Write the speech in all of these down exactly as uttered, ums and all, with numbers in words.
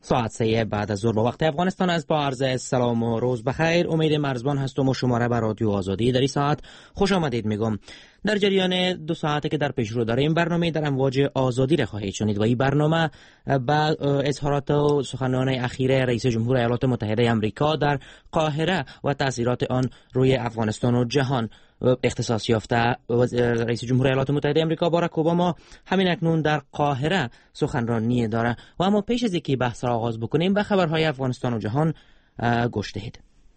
ساعت سه بعد از ظهر به وقت افغانستان از با عرض سلام و روز بخیر. امید مرزبان هستم و شما را به رادیو آزادی در این ساعت خوش آمدید میگم. در جریان دو ساعته که در پیش رو داره این برنامه در امواج آزادی را خواهید شنید و این برنامه با اظهارات و سخنان اخیر رئیس جمهور ایالات متحده آمریکا در قاهره و تاثیرات آن روی افغانستان و جهان اختصاص یافته. رئیس جمهور ایالات متحده آمریکا باراک اوباما همین اکنون در قاهره سخنرانی داره و اما پیش از اینکه بحث را آغاز بکنیم به خبرهای افغانستان و جهان گوش دهید.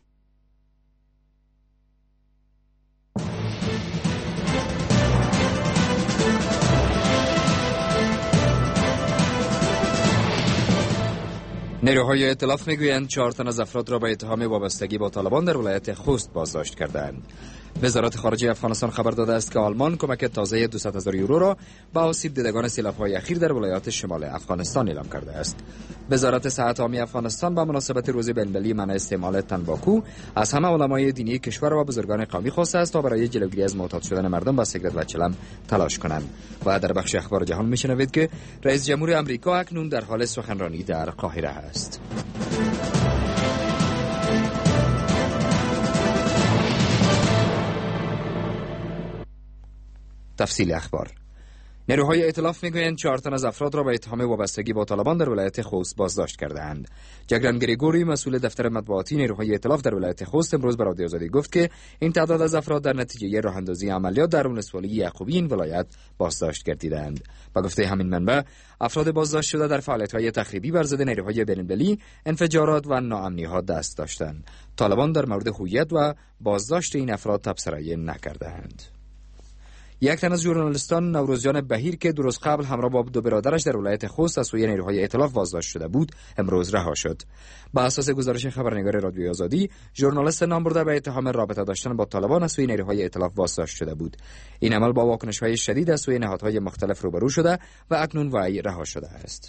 نیروهای ائتلاف میگویند چهار تن از افراد را به اتهام وابستگی با طالبان در ولایت خوست بازداشت کردند. وزارت خارجه افغانستان خبر داده است که آلمان کمک تازه دویست هزار یورو را به آسیب دیدگان سیلاب‌های اخیر در ولایات شمال افغانستان اعلام کرده است. وزارت صحت عامه افغانستان به مناسبت روز بین‌المللی منع استعمال تنباکو از همه علمای دینی کشور و بزرگان قومی خواسته است تا برای جلوگیری از معتاد شدن مردم به سیگارت و چلم تلاش کنند. و در بخش اخبار جهان میشنوید که رئیس جمهور آمریکا اکنون در حال سخنرانی در قاهره است. تفصیل اخبار. نیروهای ائتلاف میگویند چهار تن از افراد را به اتهام وابستگی با طالبان در ولایت خوست بازداشت کرده‌اند. جگران گریگوری مسئول دفتر مطبوعاتی نیروهای ائتلاف در ولایت خوست امروز به رادیو آزادی گفت که این تعداد از افراد در نتیجه راه اندازی عملیات در ولسوالی یعقوبی این ولایت بازداشت گردیدند. با گفته همین منبع افراد بازداشت شده در فعالیت‌های تخریبی بر ضد نیروهای بین‌المللی، انفجارات و ناامنی‌ها دست داشتند. طالبان در مورد هویت و بازداشت این افراد تبصره نکرده‌اند. یک تن از ژورنالیستان نوروزجان بهیر که دو روز قبل همراه با دو برادرش در ولایت خوست از سوی نیروهای ائتلاف بازداشت شده بود امروز رها شد. با اساس گزارش خبرنگار رادیوی آزادی، ژورنالیست نام برده به اتهام رابطه داشتن با طالبان از سوی نیروهای ائتلاف بازداشت شده بود. این عمل با واکنش‌های شدید از سوی نهادهای مختلف روبرو شده و اکنون وی رها شده است.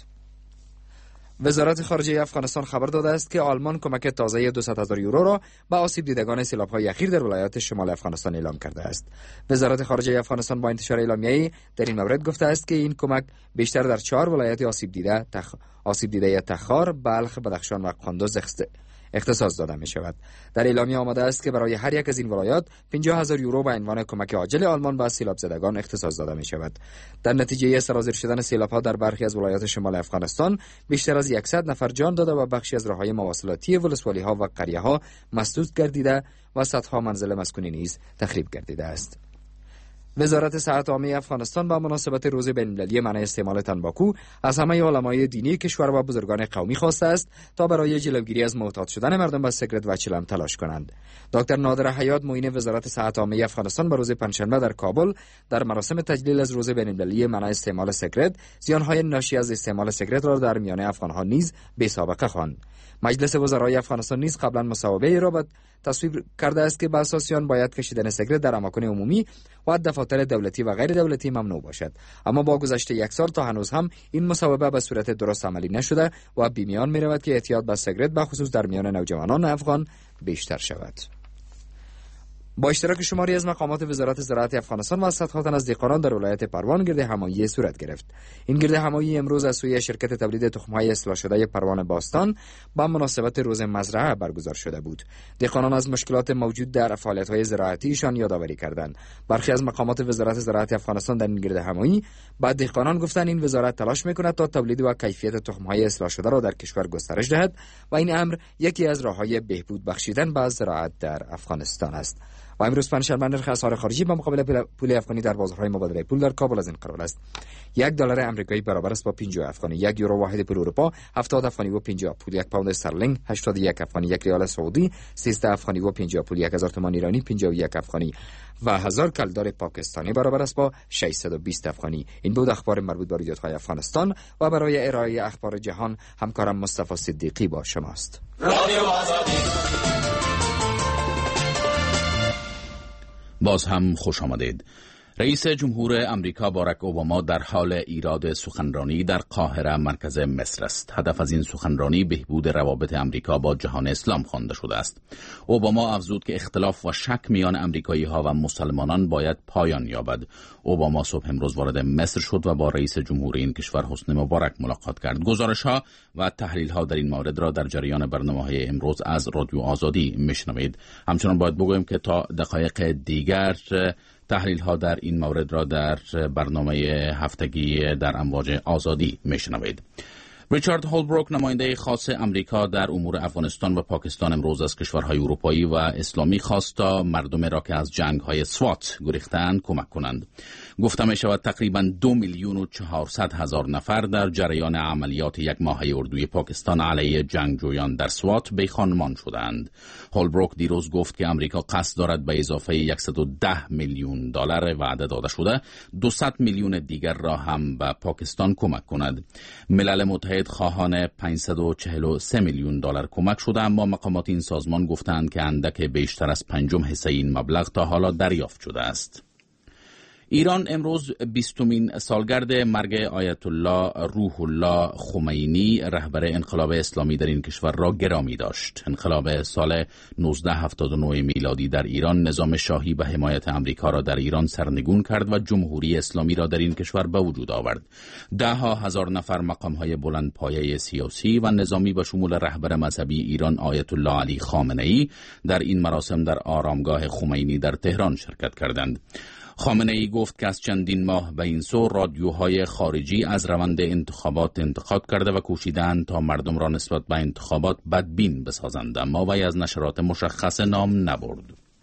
وزارت خارجه افغانستان خبر داده است که آلمان کمک تازه دویست هزار یورو را به آسیب دیدگان سیلاب‌های اخیر در ولایات شمال افغانستان اعلام کرده است. وزارت خارجه افغانستان با انتشار اعلامیه‌ای در این مورد گفته است که این کمک بیشتر در چهار ولایت آسیب دیده تخ... آسیب دیده تخار، بلخ، بدخشان و قندوز اخت... اختصاص داده می شود. در اعلامیه آمده است که برای هر یک از این ولایات پنجاه هزار یورو به عنوان کمک عاجل آلمان به سیلاب زدگان اختصاص داده می شود. در نتیجه سرازیر شدن سیلاب‌ها در برخی از ولایات شمال افغانستان بیشتر از صد نفر جان داده و بخشی از راههای مواصلاتی ولسوالی‌ها و قریه‌ها مسدود گردیده و صدها منزل مسکونی نیز تخریب گردیده است. وزارت صحت عامه افغانستان با مناسبت روز بین‌المللی منع استعمال تنباکو از همه علمای دینی کشور و بزرگان قومی خواسته است تا برای جلوگیری از معتاد شدن مردم به سیگارت و چلم تلاش کنند. دکتر نادر حیات معین وزارت صحت عامه افغانستان به روز پنجشنبه در کابل در مراسم تجلیل از روز بین‌المللی منع استعمال سیگارت زیانهای ناشی از استعمال سیگارت را در میان افغانها نیز بی‌سابقه خواند. مجلس وزرای افغانستان نیز قبلا مصوبه را تصویب کرده است که به اساس آن باید کشیدن سیگارت در اماکن عمومی و دفاتر دولتی و غیر دولتی ممنوع باشد. اما با گذشت یک سال تا هنوز هم این مصوبه به صورت درست عملی نشده و بیمیان می رود که اعتیاد به سیگارت به خصوص در میان نوجوانان افغان بیشتر شود. با اشتراک شماری از مقامات وزارت زراعت افغانستان و صدها تن از دیقران در ولایت پروان گرد همایی صورت گرفت. این گرد همایی امروز از سوی شرکت تولید تخم‌های اصلاح شده پروان باستان با مناسبت روز مزرعه برگزار شده بود. دیقران از مشکلات موجود در فعالیت‌های زراعتیشان یادآوری کردند. برخی از مقامات وزارت زراعت افغانستان در این گرد همایی با دیقران گفتند این وزارت تلاش می‌کند تا تولید و کیفیت تخم‌های اصلاح شده را در کشور گسترش دهد و این امر یکی از راه‌های بهبود بخشیدن به زراعت در افغانستان است. و امروز پنجشنبه نرخ اسعار خارجی با مقابل پول افغانی در بازارهای مبادله پول در کابل از این قرار است: یک دلار آمریکایی برابر است با پنجاه افغانی، یک یورو واحد پول اروپا هفتاد افغانی و پنجاه پول، یک پوند استرلینگ هشتاد و یک افغانی، یک ریال سعودی سیزده افغانی و پنجاه پول، یک هزار تومان ایرانی پنجاه و یک افغانی و هزار کلدار پاکستانی برابر است با ششصد و بیست افغانی. این بود اخبار مربوط به رویدادهای افغانستان و برای ارائه اخبار جهان همکارم مصطفی صدیقی با شماست. رادیو آزادی. باز هم خوش آمدید. رئیس جمهور امریکا باراک اوباما در حال ایراد سخنرانی در قاهره مرکز مصر است. هدف از این سخنرانی بهبود روابط امریکا با جهان اسلام خوانده شده است. اوباما افزود که اختلاف و شک میان امریکایی‌ها و مسلمانان باید پایان یابد. اوباما صبح امروز وارد مصر شد و با رئیس جمهور این کشور حسنی مبارک ملاقات کرد. گزارش‌ها و تحلیل‌ها در این مورد را در جریان برنامه‌های امروز از رادیو آزادی میشنوید. همچنان باید بگویم که تا دقایق دیگر تحلیل ها در این مورد را در برنامه هفتگی در امواج آزادی میشنوید. ریچارد هولبروک، نماینده خاص امریکا در امور افغانستان و پاکستان، امروز از کشورهای اروپایی و اسلامی خواست تا مردم را که از جنگ‌های سوات گریختند کمک کنند. گفته می شود تقریباً دو میلیون و چهارصد هزار نفر در جریان عملیات یک ماهه اردوی پاکستان علیه جنگجویان در سوات بیخانمان شدند. هولبروک دیروز گفت که امریکا قصد دارد به اضافه صد و ده میلیون دلار وعده داده شده دویست میلیون دیگر را هم به پاکستان کمک کند. ملل متحد خواهان پانصد و چهل و سه میلیون دلار کمک شده، اما مقامات این سازمان گفتند که اندک بیشتر از پنجم حصه این مبلغ تا حالا دریافت شده است. ایران امروز بیستمین سالگرد مرگ آیت الله روح الله خمینی، رهبر انقلاب اسلامی در این کشور را گرامی داشت. انقلاب سال نوزده هفتاد و نه میلادی در ایران نظام شاهی به حمایت امریکا را در ایران سرنگون کرد و جمهوری اسلامی را در این کشور به وجود آورد. ده ها هزار نفر مقام‌های بلند پایه سیاسی و نظامی به شمول رهبر مذهبی ایران آیت الله علی خامنه‌ای در این مراسم در آرامگاه خمینی در تهران شرکت کردند. خامنه ای گفت که از چندین ماه به این سو رادیوهای خارجی از روند انتخابات انتقاد کرده و کوشیدند تا مردم را نسبت به انتخابات بدبین بسازند، اما وی از نشرات مشخص نام نبرد.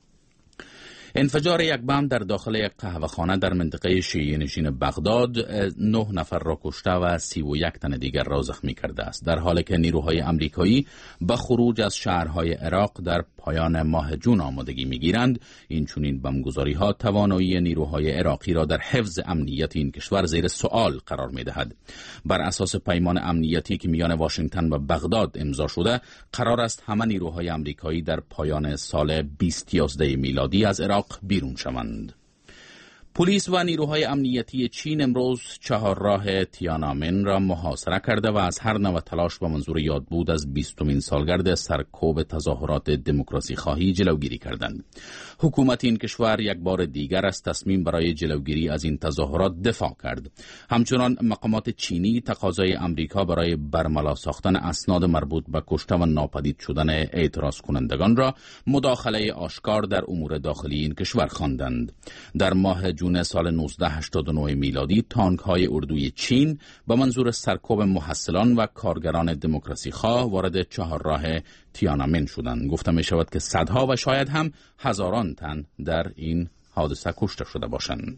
انفجار یک بم در داخل یک قهوه‌خانه در منطقه شیعه نشین بغداد نه نفر را کشته و سی و یک تن دیگر را زخمی کرده است، در حالی که نیروهای امریکایی به خروج از شهرهای عراق در پایان ماه جون آمادگی می‌گیرند. این چنین بمبگذاری‌ها توانایی نیروهای عراقی را در حفظ امنیت این کشور زیر سوال قرار می‌دهد. بر اساس پیمان امنیتی که میان واشنگتن و بغداد امضا شده، قرار است همه نیروهای امریکایی در پایان سال بیست یازده میلادی از عراق بیرون شوند. پلیس و نیروهای امنیتی چین امروز چهارراه تیانانمن را محاصره کرده و از هر نوع تلاش به منظور یادبود از بیستمین سالگرد سرکوب تظاهرات دموکراسی خواهی جلوگیری کردند. حکومت این کشور یک بار دیگر از تصمیم برای جلوگیری از این تظاهرات دفاع کرد. همچنان مقامات چینی تقاضای امریکا برای برملا ساختن اسناد مربوط به کشته و ناپدید شدن اعتراض کنندگان را مداخله آشکار در امور داخلی این کشور خواندند. در ماه جون سال نوزده هشتاد و نه میلادی تانک‌های اردوی چین به منظور سرکوب محصلان و کارگران دموکراسی خواه وارد چهارراه تیانانمن شدند. گفته می شود که صدها و شاید هم هزاران تن در این حادثه کشته شده باشند.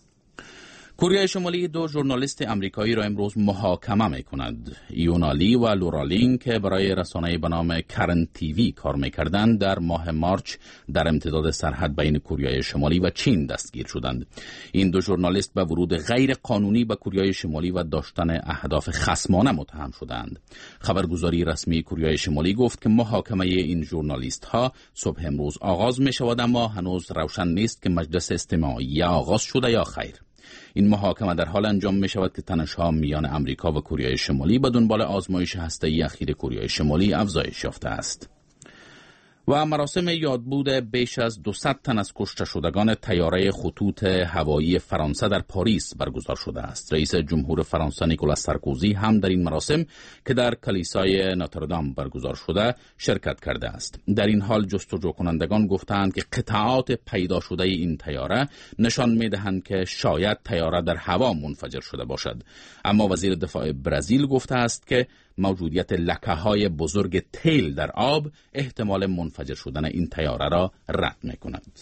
کره شمالی دو ژورنالیست امریکایی را امروز محاکمه می کند. ایونا لی و لورا لین که برای رسانه‌ای به نام کرن تیوی کار می کردند، در ماه مارچ در امتداد سرحد بین کره شمالی و چین دستگیر شدند. این دو ژورنالیست به ورود غیر قانونی به کره شمالی و داشتن اهداف خصمانه متهم شدند. خبرگزاری رسمی کره شمالی گفت که محاکمه این ژورنالیست ها صبح امروز آغاز می شود، اما هنوز روشن نیست که مجلس استماعی آغاز شده یا خیر. این محاکمه در حال انجام می شود که تنش‌ها میان امریکا و کره شمالی به دنبال آزمایش هسته‌ای اخیر کره شمالی افزایش یافته است. و مراسم یادبود بیش از دویست تن از کشته شدگان طیاره خطوط هوایی فرانسه در پاریس برگزار شده است. رئیس جمهور فرانسه نیکولاس سارکوزی هم در این مراسم که در کلیسای ناتردام برگزار شده شرکت کرده است. در این حال جستجو کنندگان گفتند که قطعات پیدا شده این طیاره نشان می‌دهند که شاید طیاره در هوا منفجر شده باشد، اما وزیر دفاع برزیل گفته است که موجودیت لکه‌های بزرگ تیل در آب احتمال منفجر شدن این طیاره را رد می‌کند.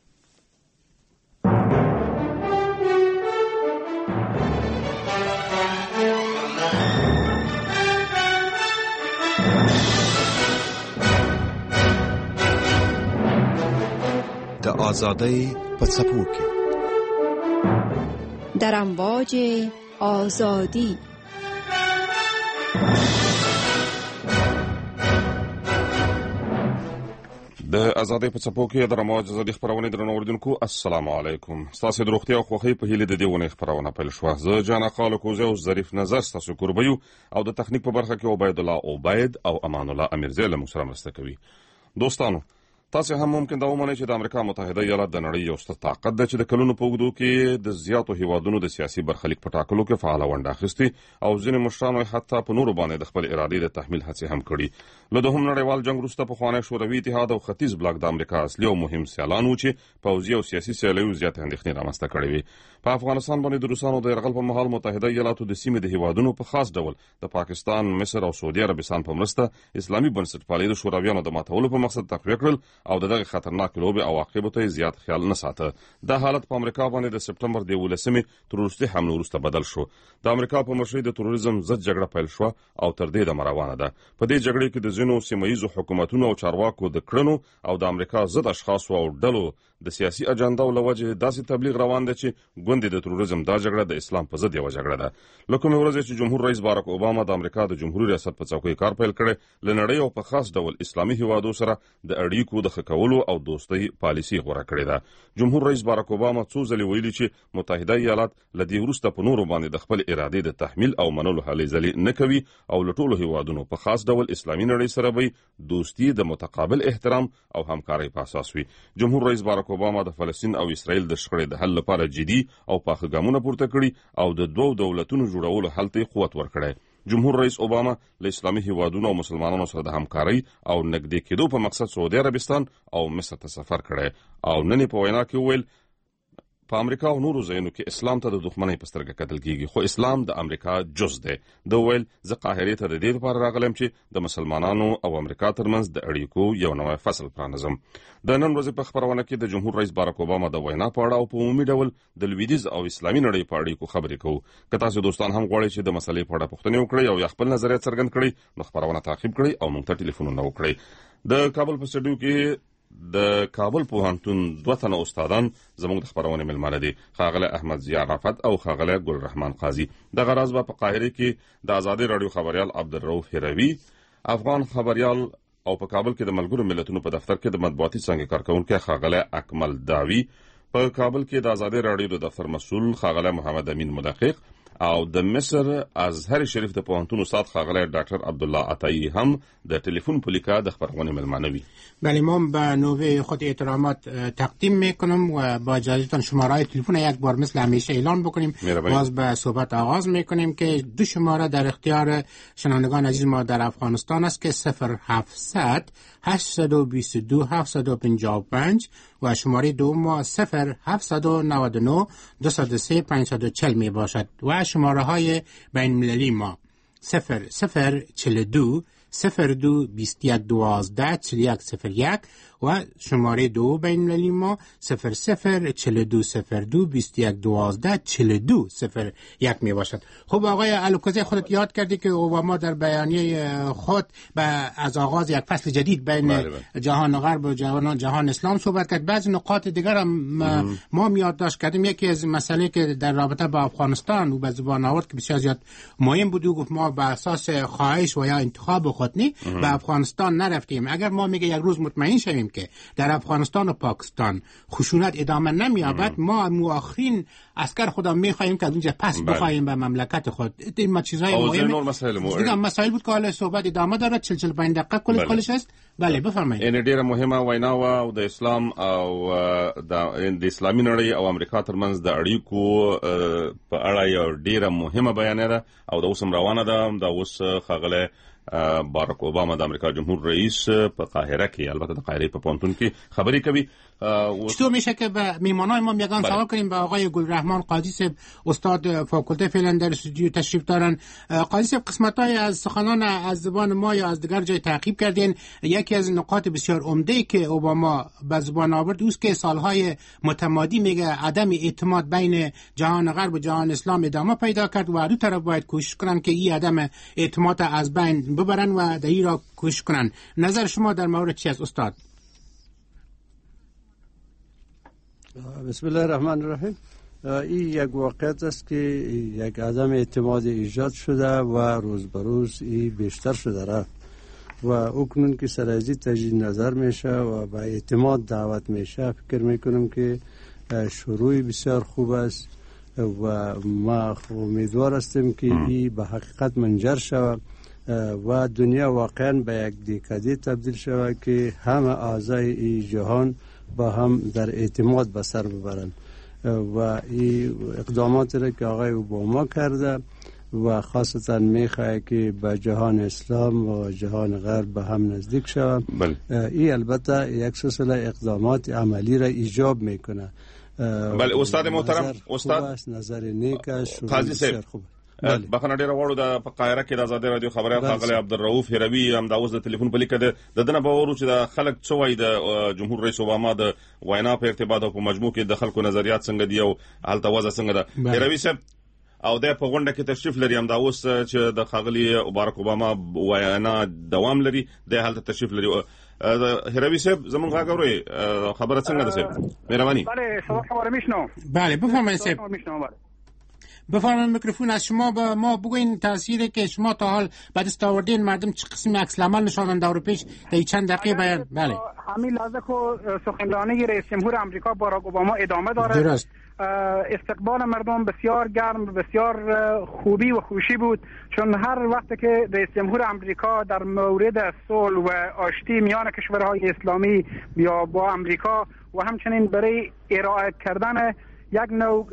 د آزادی په څپو کې در امواج آزادی. د ازادۍ په څپو کې د رماج ازادي خپرونې درنو اوریدونکو السلام علیکم. ستاسو د روغتیا او خوښۍ په هیله د دې ونې خپرونه پیل شوه. زه جانا خالق کوزه او ظریف نظر ستاسو کوربیو او د تخنیک په برخه کې عبید الله عبید او امان الله امیرزی له موږ سره مرسته کوي. دوستانو تاسو هم ممکن دا ومنئ چې د امریکا متحده ایالات د نړۍ یو ستر طاقت ده چې د کلونو په اوږدو کې د زیاتو هیوادونو د سیاسي برخلیک په ټاکلو کې فعاله ونډه اخیستې او ځینې مشرانو حتی په نورو باندې د خپل ارادې د تحمیل هڅې هم کړي. له دوهم نړیوال جنګ وروسته پخوانی شوروي اتحاد او ختیځ بلاک د امریکا اصلي او مهم سیالان و چې پوځي او سیاسي سیالیو زیاتې اندېښنې رامنځته کړې وې. په افغانستان باندې د روسانو د یرغل په مهال متحده ایالاتو د سیمې د هیوادونو په خاص ډول د پاکستان، مصر او سعودي عربستان په مرسته اسلامي بنسټپالۍ د شورویانو د ماتولو په مقصد تقویه کړل او دغه خطرناک لوبې عواقبو ته زیات خیال نه ساته. دا حالت په امریکا باندې د سپټمبر د یولسمې تروریستي حملو وروسته بدل شو. د امریکا په مشرۍ د تروریزم ضد جګړه پیل شوه او تر دې دمه روانه ده. په دې جګړې کې د ځینو سیمه ییزو حکومتونو او چارواکو د کړنو او د امریکا ضد اشخاصو او ډلو د سیاسي اجنډاو له وجې داسې تبلیغ روان دی چې ګوندې د تروریزم دا جګړه د اسلام په ضد یوه جګړه ده. له کومې ورځې چې جمهور رئیس باراک اوباما د امریکا د جمهوري ریاست په څوکۍ کار پیل کړی، له نړۍ او په خاص ډول اسلامي هیوادو سره د اړیکو د ښه کولو او دوستۍ پالیسي غوره کړې ده. جمهور رئیس باراک اوباما څو ځلې ویلي چې متحده ایالات له دې وروسته په نورو باندې د خپل ارادې د تحمیل او منلو هلې ځلې نه کوي او له ټولو هیوادونو په خاص ډول اسلامي نړۍ سره به دوستي د متقابل احترام او همکارۍ په اساس وي. جمهور رئیس باراک اوباما د فلسطین او اسرائیل د شخړې د حل لپاره جدي او پاخه ګامونه پورته کړي او د دوو دولتونو جوړولو حل ته قوت ورکړی. جمهور رئیس اوباما له اسلامي هیوادونو او مسلمانانو سره د همکارۍ او نږدې کېدو په مقصد سعودي عربستان او مصر ته سفر کړی او نن په وینا کې وویل په امریکا او نورو ځایونو کې اسلام ته د دښمنۍ په سترګه کتل کیږي، خو اسلام د امریکا جز دی. د ویل زه قاهرې ته د دې لپاره راغلم چې د مسلمانانو او امریکا ترمنځ د اړیکو یو نوی فصل پرانیزم. د نن ورځې په خپرونه کې د جمهور رئیس باراک اوباما د وینا په اړه او په عمومي ډول د لویدیځ او اسلامي نړۍ په اړیکو خبرې کوو. که تاسو دوستان هم غواړئ چې د مسلې په اړه پوښتنې وکړئ او یا خپل نظریات څرګند کړئ نو خپرونه تعقیب کړئ او موږ ته ټلیفونونه وکړئ. د کابل په سټډیو کې د کابل پوهنتون دوه تنه استادان زموږ د خپرونې مېلمانه دي، ښاغلی احمد ضیا رافت او ښاغلی ګل رحمان قاضي. دغه راز به په قاهرې کې د ازادۍ راډیو خبریال عبدالرؤف هروي، افغان خبریال او په کابل کې د ملګرو ملتونو په دفتر کې د مطبوعاتي څانګې کارکونکی ښاغلی اکمل داوي، په کابل کې د ازادۍ راډیو د دفتر مسؤل ښاغلی محمد امین مدقق او د مصر ازهر شریف د پوهنتون استاد ښاغلی ډاکټر عبدالله عطایی هم د ټلیفون په لیکه د خبرونه ملمانه وي. بله، ما به نوبه خود احترامات تقدیم میکنم و با اجازهتان شماره تلفن یک بار مثل همیشه اعلان بکنیم. باز به صحبت آغاز میکنیم که دو شماره در اختیار شنوندگان عزیز ما در افغانستان است که صفر هفتصد هشتصد و بیست و دو هفتصد و پنجاه و پنج و شماره دوم ما صفر هفتصد و نود و نه دویست و سه پانصد و چهل می باشد و شماره های بین المللی ما صفر صفر چهل و دو صفر دو بیست و یک دوازده چهل و یک صفر یک و شماره دو بین المللی ما صفر صفر چهل و دو صفر دو بیست و یک دوازده چهل و دو صفر یک می باشد. خب آقای الوکوزی، خودت یاد کردی که اوباما در بیانیه خود به از آغاز یک فصل جدید بین بله بله. جهان غرب و جهان, جهان اسلام صحبت کرد. بعضی نقاط دیگر هم ما هم یادداشت کردیم. یکی از مسئله که در رابطه با افغانستان و به زبان آورد که بسیار زیاد مهم بود، گفت ما به اساس خواهش و یا انتخاب خود نه به افغانستان نرفتیم. اگر ما میگه یک روز مطمئن شویم که در افغانستان و پاکستان خشونت ادامه نمیابد، ما مؤخرین عسکر خدا میخواهیم که از اونجا پس بخواهیم به مملکت خود. این چیزهای مهمه دیگه مسائل بود که حالا صحبت ادامه داره. چهل چهل پنج دقیقه کل کلش است. بله بفرمایید. این ډیره مهمه وینا و د اسلام او د اسلامي نړۍ او امریکا ترمنځ د اړیکو په اړه یو ډیره مهمه بیانیه ده او د اوس هم روانه ده. د اوس ښاغلی باراک اوباما د امریکا جمهور رئیس په قاهره کې، البته د قاهره په پوهنتون کې خبرې کوي. چطور میشه که به میمانای ما میگن سوال کنیم؟ به آقای گل رحمان قاضی صاحب، استاد فاکولته فعلا در استودیو تشریف دارن. قاضی صاحب، قسمت‌های از سخنان از زبان ما یا از دیگر جای تعقیب کردین. یکی از نقاط بسیار عمده که اوباما به زبان آورد اوست که سالهای متمادی میگه عدم اعتماد بین جهان غرب و جهان اسلام ادامه پیدا کرد و دو طرف باید کوشش کنن که این عدم اعتماد از بین ببرن و در این را کوشش کنن. نظر شما در مورد چی است استاد؟ بسم الله الرحمن الرحیم. این یک واقعیت است که یک عدم اعتماد ایجاد شده و روز به روز این بیشتر شده رفت و اکنون که سرازی تجدید نظر میشه و به اعتماد دعوت میشه، فکر میکنم که شروع بسیار خوب است و ما امیدوار هستیم که این به حقیقت منجر شود و دنیا واقعا به یک دیکاده تبدیل شود که همه اعضای این جهان با هم در اعتماد به سر ببرند و این اقداماتی را که آقای اوباما کرده و خاصتا میخواه که به جهان اسلام و جهان غرب به هم نزدیک شود. این البته یک سلسله اقدامات عملی را ایجاب میکنه. بله استاد محترم، استاد نظر نیک است، قاضی صاحب بخنه ډیره وړو د قاهره کې د آزادۍ رادیو خبريال ښاغلی عبدالرؤف هروي هم دا اوس د ټلیفون په لیکه د دنه باور چې د خلک څه وایي د جمهور رئیس اوباما د وینا په ارتباط او په مجموع کې د خلکو نظریات څنګه دي او هلته وضع څنګه ده. هروي صاحب او د په غونډه کې تشریف لري، هم دا اوس چې د ښاغلي بارک اوباما وینا دوام لري د هلته تشریف لري. هروي صاحب زمونږ غږ اورئ، خبره څنګه ده صاحب؟ مهرباني. بله صدا خبر میشنو. بله بفرمایید صاحب. بفرمایید میکروفون از شما به ما بگوین تأثیری که شما تا حال به دست آوردین مردم چه قسم عکس العمل نشاندن دور پیش در چند دقیقه بیان. بله همین لحظه که سخنرانی رئیس جمهور آمریکا باراک اوباما ادامه داره. درست. استقبال مردم بسیار گرم، بسیار خوبی و خوشی بود، چون هر وقت که رئیس جمهور آمریکا در مورد صلح و آشتی میان کشورهای اسلامی یا با آمریکا و همچنین برای ارائه کردن یک نوع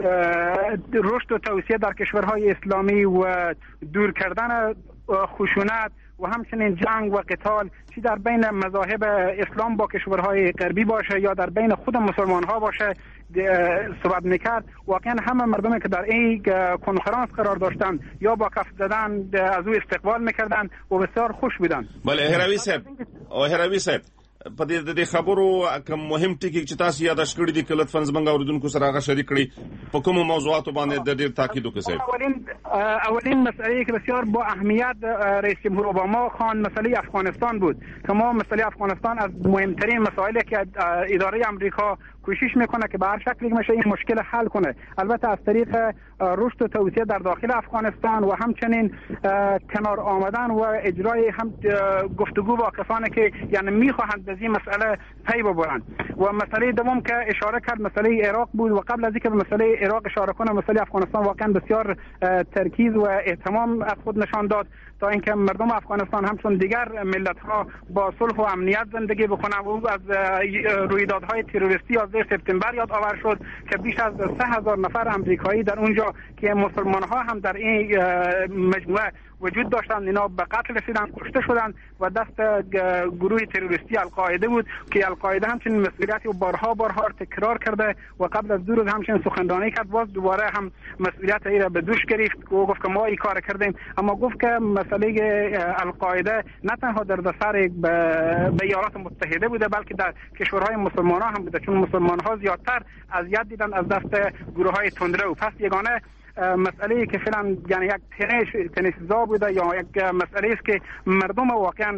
رشد و توسعه در کشورهای اسلامی و دور کردن خشونت و همچنین جنگ و قتال، چی در بین مذاهب اسلام با کشورهای غربی باشه یا در بین خود مسلمان ها باشه صحبت میکرد، واقعا همه مردمی که در این کنفرانس قرار داشتن یا با کف زدن از او استقبال میکردن و بسیار خوش بودن. بله هروي صاحب او هروي صاحب په دې د خبرو کوم مهم ټکی چې تاسو یاداش کړی دي کله فنز منګ اوردونکو سره هغه شریک کړی په کوم موضوعاتو باندې د ډیر تاکید وکړئ. اولین اولین مسئله که بسیار با اهمیت رئیس جمهور اوباما خوان مسئله افغانستان بود که ما مسئله افغانستان از مهمترین مسائلی که اداره آمریکا کوشش میکنه که به هر شکلی میشه این مشکل حل کنه، البته از طریق رشد و توسعه در داخل افغانستان و همچنین کنار آمدن و اجرای هم گفتگو با کسانی که یعنی میخواهند از این مسئله پی ببرند. و مسئله دوم که اشاره کرد مسئله عراق بود و قبل از اینکه به مسئله عراق اشاره کنم مسئله افغانستان واقعا بسیار ترکیز و اهتمام از خود نشان داد تا اینکه مردم افغانستان همچون دیگر ملت ها با صلح و امنیت زندگی بکنند. و از رویدادهای تروریستی از سپتامبر یاد آور شد که بیش از سه هزار نفر آمریکایی در اونجا که مسلمان ها هم در این مجموعه وجود داشتند، اینا به قتل رسیدن، کشته شدند و دست گروه تروریستی القاعده بود که القاعده همچنین مسئولیتی و بارها بارها تکرار کرده و قبل از دو روز همچنین سخنرانی کرد، باز دوباره هم مسئولیت ای را به دوش گرفت و گفت که ما این کار کردیم. اما گفت که مسئله القاعده نه تنها در دستر به ایالات متحده بوده بلکه در کشورهای مسلمان ها هم بوده، چون مسلمان ها زیادتر اذیت دیدن از دست گروه های تندرو. پس یگانه مسئله که فعلا یعنی یک تنش تنش‌زا بوده یا یک مسئله است که مردم واقعا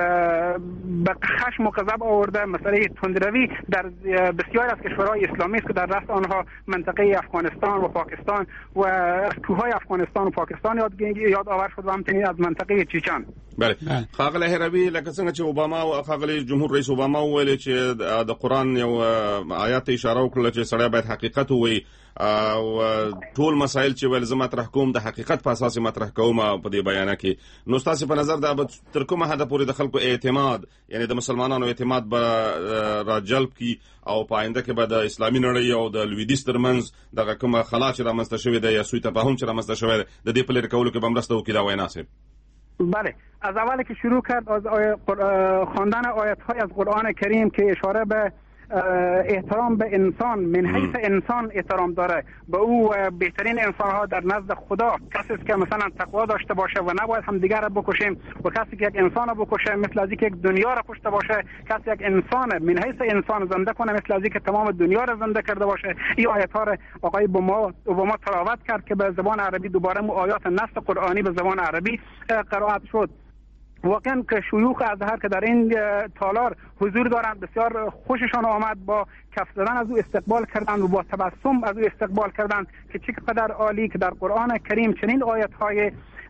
به خشم و غضب آورده، مسئله تندروی در بسیار از کشورهای اسلامی است که در رأس آنها منطقه افغانستان و پاکستان و از کوههای افغانستان و پاکستان یاد یاد آور شد و همچنین از منطقه چیچن. بله ښاغلی هروي لکه څنګه چې اوباما او ښاغلی جمهور رئیس اوباما وویل چې د قرآن یو آیات اشاره وکړه چې سړی باید حقیقت ووایي او ټول مسایل چې ول زه مطرح کوم د حقیقت په اساس مطرح کوم په دې بیان کې. نو تاسو په نظر دا تر کومه حد پورې د خلکو اعتماد یعنی د مسلمانانو اعتماد به راجلب کی او په آینده کې به د اسلامي نړۍ او د لویدیځ ترمنځ دغه کومه خلا چې رامنځته شوې ده یا سوء تفاهم چې رامنځته شوی ده د دې په لرې کولو کې به مرسته وکړي دا وینا صاحب؟ بله از اولی که شروع کرد از خواندن آیات های از قرآن کریم که اشاره به احترام به انسان من حیث انسان احترام داره، به او بهترین انسان ها در نزد خدا کسی است که مثلا تقوا داشته باشه و نباید هم دیگر را بکشیم و کسی که یک انسان را بکشه مثل از اینکه یک دنیا را کشته باشه، کسی یک انسان من حیث انسان زنده کنه مثل از اینکه تمام دنیا را زنده کرده باشه. این آیات ها را آقای اوباما تلاوت کرد که به زبان عربی دوباره مو آیات نص قرآنی به زبان عربی قرائت شد. واقعا که شیوخ ازهر که در این تالار حضور دارند بسیار خوششان آمد، با کف زدن از او استقبال کردند و با تبسم از او استقبال کردند که چقدر عالی که در قرآن کریم چنین آیات های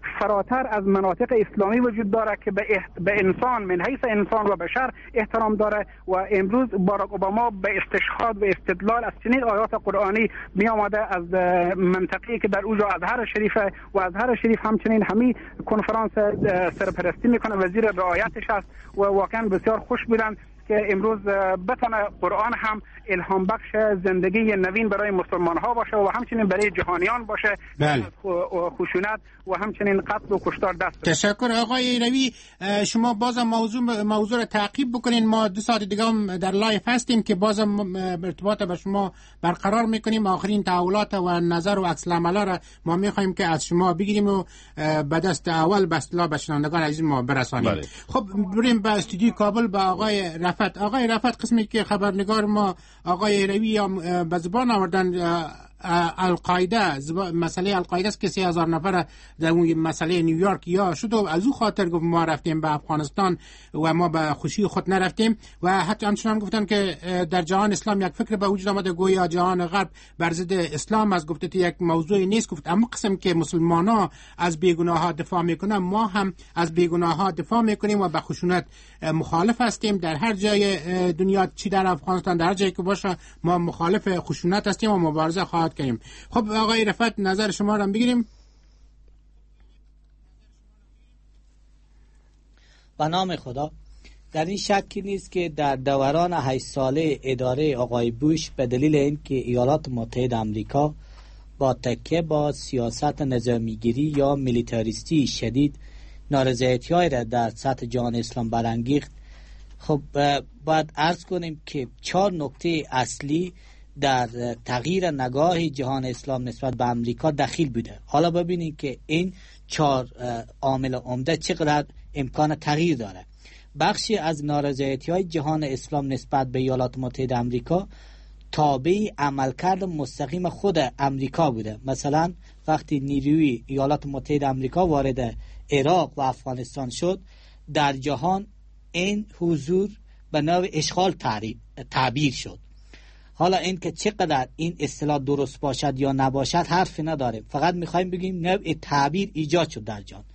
فراتر از مناطق اسلامی وجود داره که به, احت... به انسان من حیث انسان و بشر احترام داره و امروز باراک اوباما به استشهاد و استدلال از چنین آیات قرآنی می آمده از منطقه‌ای که در اونجا ازهر شریفه و ازهر شریف همچنین همین کنفرانس سرپرستی میکنه، وزیر رعایتش است و واقعا بسیار خوش بودن که امروز بتونه قرآن هم الهام بخش زندگی نوین برای مسلمان ها باشه و همچنین برای جهانیان باشه. بله. خشونت و همچنین قتل و کشتار دست. تشکر آقای روی. شما بازم موضوع موضوع رو تعقیب بکنین. ما دو ساعت دیگه هم در لایف هستیم که بازم ارتباط با شما برقرار میکنیم. آخرین تحولات و نظر و عکس العمل را ما میخوایم که از شما بگیریم و به دست اول به اصطلاح به شنوندگان عزیز ما برسانیم. بله. خب بریم به استودیوی کابل با آقای رفعت. آقای رفعت، قسمی که خبرنگار ما آقای روی به زبان آوردن القاعده، مسئله القاعده است که سه هزار نفر در اون مسئله نیویورک یا شد و از او خاطر گفت ما رفتیم به افغانستان و ما به خوشی خود نرفتیم. و حتی آنچنان گفتن که در جهان اسلام یک فکر به وجود آمده گویا جهان غرب بر ضد اسلام از گفته یک موضوع نیست. گفت اما قسم که مسلمان‌ها از بیگناه‌ها دفاع میکنن ما هم از بیگناه‌ها دفاع میکنیم و به خشونت مخالف هستیم. در هر جای دنیا، چی در افغانستان، در هر جایی که باشه ما مخالف خشونت هستیم و مبارزه خواهد کنیم. خب آقای رفعت، نظر شما را بگیریم. به نام خدا، در این شکی نیست که در دوران هشت ساله اداره آقای بوش به دلیل اینکه ایالات متحده آمریکا با تکیه با سیاست نظامیگیری یا میلیتاریستی شدید نارضایتی‌هایی را در سطح جهان اسلام برانگیخت، خب باید عرض کنیم که چهار نکته اصلی در تغییر نگاه جهان اسلام نسبت به امریکا دخیل بوده. حالا ببینید که این چهار عامل عمده چقدر امکان تغییر داره. بخشی از نارضایتی‌های جهان اسلام نسبت به ایالات متحده آمریکا تابع عملکرد مستقیم خود امریکا بوده. مثلا وقتی نیروی ایالات متحده آمریکا وارد عراق و افغانستان شد، در جهان این حضور به نوع اشغال تعبیر شد. حالا این که چقدر این اصطلاح درست باشد یا نباشد حرفی نداریم، فقط میخوایم بگیم نوع تعبیر ایجاد شد در جهان.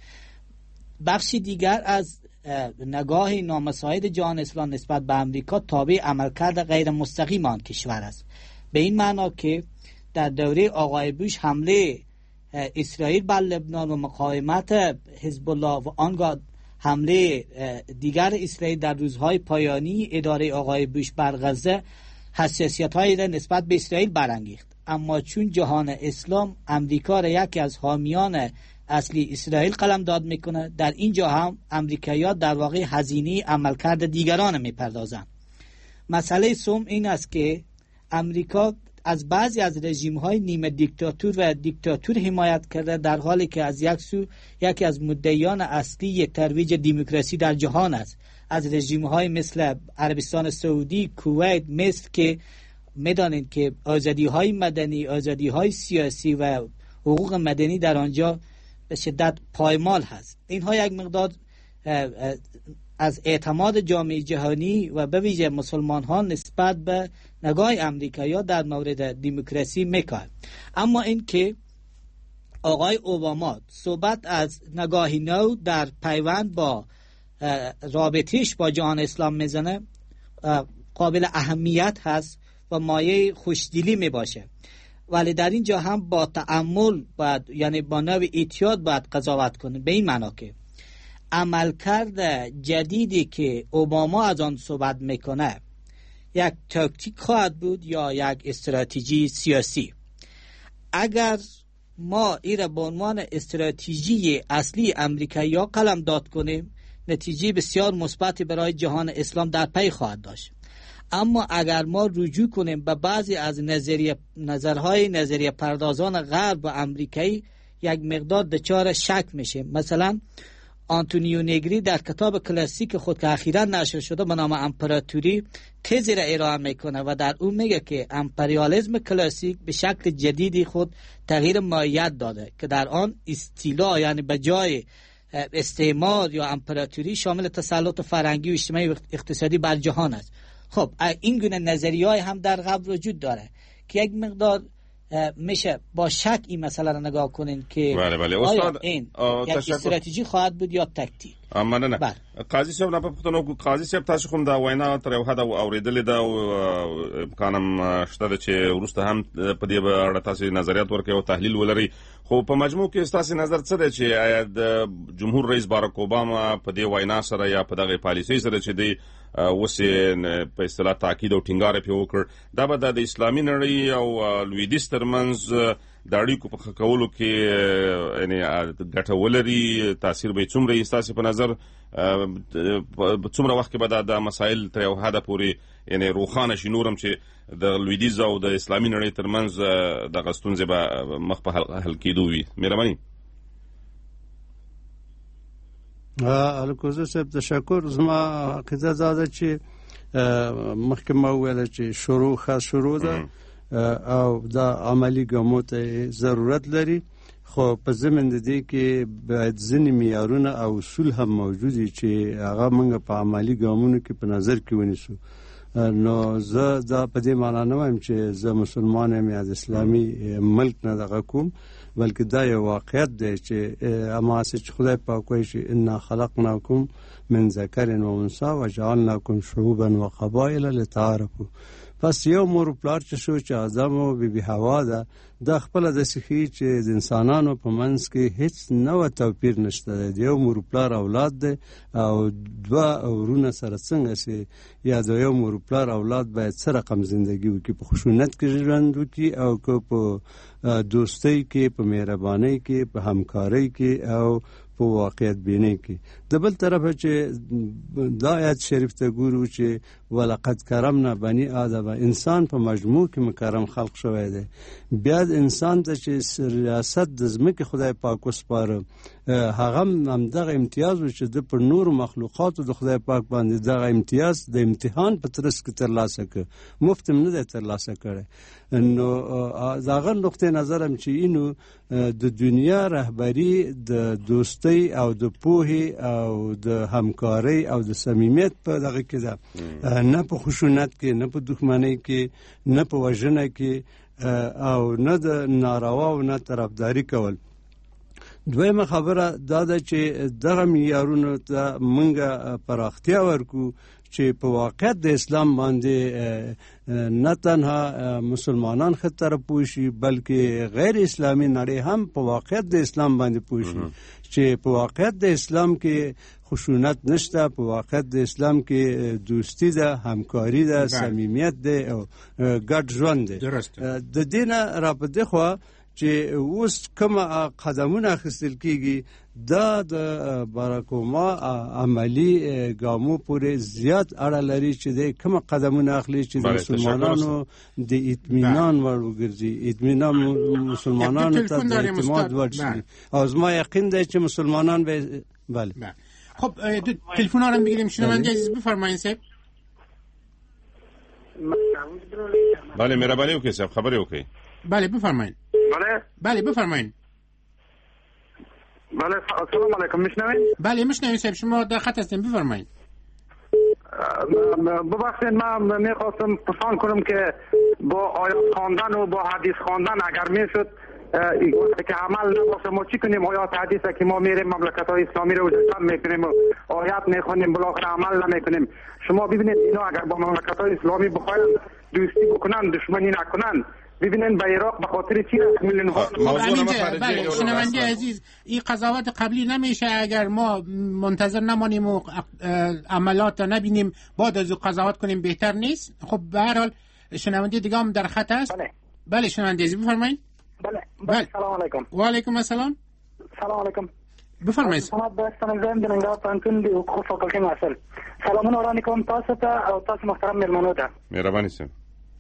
بخشی دیگر از نگاه نامساعد جهان اسلام نسبت به امریکا تابع عملکرد غیر مستقیم آن کشور است، به این معنا که در دوره آقای بوش حمله اسرائیل بر لبنان و مقاومت حزب الله و آنگاه حمله دیگر اسرائیل در روزهای پایانی اداره آقای بوش بر غزه حساسیت‌هایی را نسبت به اسرائیل برانگیخت. اما چون جهان اسلام امریکا را یکی از حامیان اصلی اسرائیل قلمداد میکنه، در اینجا هم امریکایی‌ها در واقع هزینه عملکرد دیگران میپردازند. مسئله سوم این است که امریکا از بعضی از رژیم‌های نیمه دیکتاتور و دیکتاتور حمایت کرده، در حالی که از یک سو یکی از مدعیان اصلی ترویج دموکراسی در جهان است. از رژیم‌های مثل عربستان سعودی، کویت، مصر که می‌دانید که آزادی‌های مدنی، آزادی‌های سیاسی و حقوق مدنی در آنجا به شدت پایمال هست. اینها یک مقدار از اعتماد جامعه جهانی و به ویژه مسلمان‌ها نسبت به نگاه امریکایی‌ها در مورد دموکراسی می‌کند. اما این که آقای اوباما صحبت از نگاهی نو در پیوند با رابطهش با جهان اسلام میزنه قابل اهمیت هست و مایه خوشدلی می باشه، ولی در اینجا هم با تأمل باید، یعنی با نوع احتیاط باید قضاوت کنه، به این معنا که عملکرد جدیدی که اوباما از آن صحبت میکنه یک تاکتیک خواهد بود یا یک استراتژی سیاسی. اگر ما این را به عنوان استراتژی اصلی امریکایی‌ها قلم داد کنیم، نتیجه بسیار مثبتی برای جهان اسلام در پی خواهد داشت. اما اگر ما رجوع کنیم به بعضی از نظریه نظرهای نظریه پردازان غرب و امریکایی، یک مقدار دچار شک میشه. مثلا آنتونیو نیگری در کتاب کلاسیک خود که اخیراً نشر شده به نام امپراتوری تزی را ارائه میکنه و در اون میگه که امپریالیسم کلاسیک به شکل جدیدی خود تغییر ماهیت داده که در آن استیلا، یعنی به جای استعمار یا امپراتوری، شامل تسلط فرهنگی و اجتماعی و اقتصادی بر جهان است. خب این گونه نظریه‌های هم در غرب وجود داره که یک مقدار میشه با شک این مسئله را نگاه کنین که بله بله. آیا این یک استراتژی خواهد بود یا تکتیک؟ مننه. قاضي صاحب نه پښتنو قاضي صاحب تاسو کوم دا وینا تر یو حد اوریدلې دا او امکانم شته چې ورسته هم په دې اړه تاسو نظریات ورکړئ او تحلیل ولري، خو په مجموع کې تاسو نظر څه دی چې آیا د جمهور رئیس باراک اوباما په دې وینا سره یا په دغه پالیسۍ سره چې دی وسه په اصطلاح تاکید او ټینګار په وکړ دا به د اسلامي نړۍ او لویدیځ ترمنځ د اړیکو په ښه کولو کې یعنی ګټه ولري، تاثیر به څومره یې ستاسو په نظر څومره وخت کې به دا مسایل تر یو حده پورې یعنی روښانه شي نورم چې د لویدیځ او د اسلامي نړۍ ترمنځ دغه ستونزې به مخ په حل کېدو وي؟ مهرباني. الکوزه صاحب تشکر. زما عقیده دا ده چې مخکې ما وویل چې شروع ښه شروع ده او دا عملی ګامو ته ضرورت لري، خو په ضمن د دې کې باید ځینې معیارونه او اصول هم موجود دي چې هغه موږ په عملی ګامونو کې په نظر کې ونیسو. نو زه دا په دې معنا نه وایم چې زه مسلمان یم یا د اسلامي ملک نه دغه کوم، بلکې دا یو واقعیت دی چې هماغسې چې خدای پاک وایي چې انا خلقناکم من ذکر و انثی وجعلناکم شعوبا و قبایل لتعارفوا. پس یو مور پلار چې شو چې آدم او بیبي حوا ده دا خپله داسې ښیي چې د انسانانو په منځ کې هیڅ نوع توپیر نشته دی. یو مور پلار اولاد دی او دوه ورونه سره څنګه چې یا د یو مور پلار اولاد باید څه رقم زندگی وکړي، په خشونت کې ژوند وکړي او که په دوستۍ کې، په مهربانۍ کې، په همکارۍ کې او په واقعیت بینۍ کې. د بل طرفه چې دا آیت شریف ته ګورو چې ولقد کرمنا بني آدم، انسان په مجموع کې مکرم خلق شوی دی. بیا انسان ته چې ریاست د ځمکې خدای پاک وسپاره هغه هم دغه امتیاز و چې د پر نور مخلوقاتو د خدای پاک باندې دغه امتیاز د امتحان په ترڅ کې ترلاسه کړ، مفت هم نه دی ترلاسه کړی. نو دغه نقطې نظر هم چې اینو د دنیا رهبری د دوستۍ او د پوهې او د همکارۍ او د صمیمیت په دغه کې ده، نه په خشونت کې، نه په دښمنۍ کې، نه په وژنه کې او نه د ناروا او نه طرفداري کول. دویمه خبره دا ده چې دغه معیارونو ته موږ پراختیا ورکو چې په واقعیت د اسلام باندې نه تنها مسلمانان ښه طرف پوه شي بلکې غیر اسلامي نړۍ هم په واقعیت د اسلام باندې پوه شي چې په واقعیت د اسلام کې خشونت نشته، په واقعیت د اسلام کې دوستی ده، همکاری ده، صمیمیت ده او ګډ ژوند ده. د دې نه را په دې خوا چې اوس کوم قدمونه اخیستل کیږي دا د باراک اوباما عملی ګامو پورې زیات اړه لري چې د کوم قدمونه اخلي چې د مسلمانانو د اطمینان وړ وګرځي، اطمینان مسلمانانو ته د اعتماد وړ شي او زما یقین دی چې مسلمانان به بله. خب تلفن ها رو بگیریم. شنونده عزیز بفرمایید صاحب. بله مهربانی اوکی صاحب خبری اوکی. بله بفرمایید. بله بله بفرمایید. بله السلام علیکم میشنوید؟ بله میشنوید صاحب، شما در خط هستین بفرمایید. ببخشید من میخواستم پرسان کنم که با آیات خواندن و با حدیث خواندن اگر میشد که عمل نباشه ما چی کنیم؟ آیات حدیثه که ما میریم مملکت های اسلامی رو جمع میکنیم و آیات میخونیم بالاخره عمل نمیکنیم. شما ببینید اینا اگر با مملکت های اسلامی بخواین دوستی بکنن دشمنی نکنن، ببینن به عراق به خاطر چی میلیون ها بله شنونده عزیز این قضاوت قبلی نمیشه اگر ما منتظر نمانیم و عملات نبینیم بعد از قضاوت کنیم بهتر نیست؟ خب به هر حال شنونده دیگه هم در خط هست. بله بله شنونده عزیز بفرمایید. بله بله سلام علیکم. و علیکم السلام. سلام علیکم. بفرمایید. سلام باستان زنده نگاه پانتون دی حقوق فاکولته مسئول. سلامون اورانی کوم تاسو ته او تاسو محترم مهمانو ته. مهرباني سم.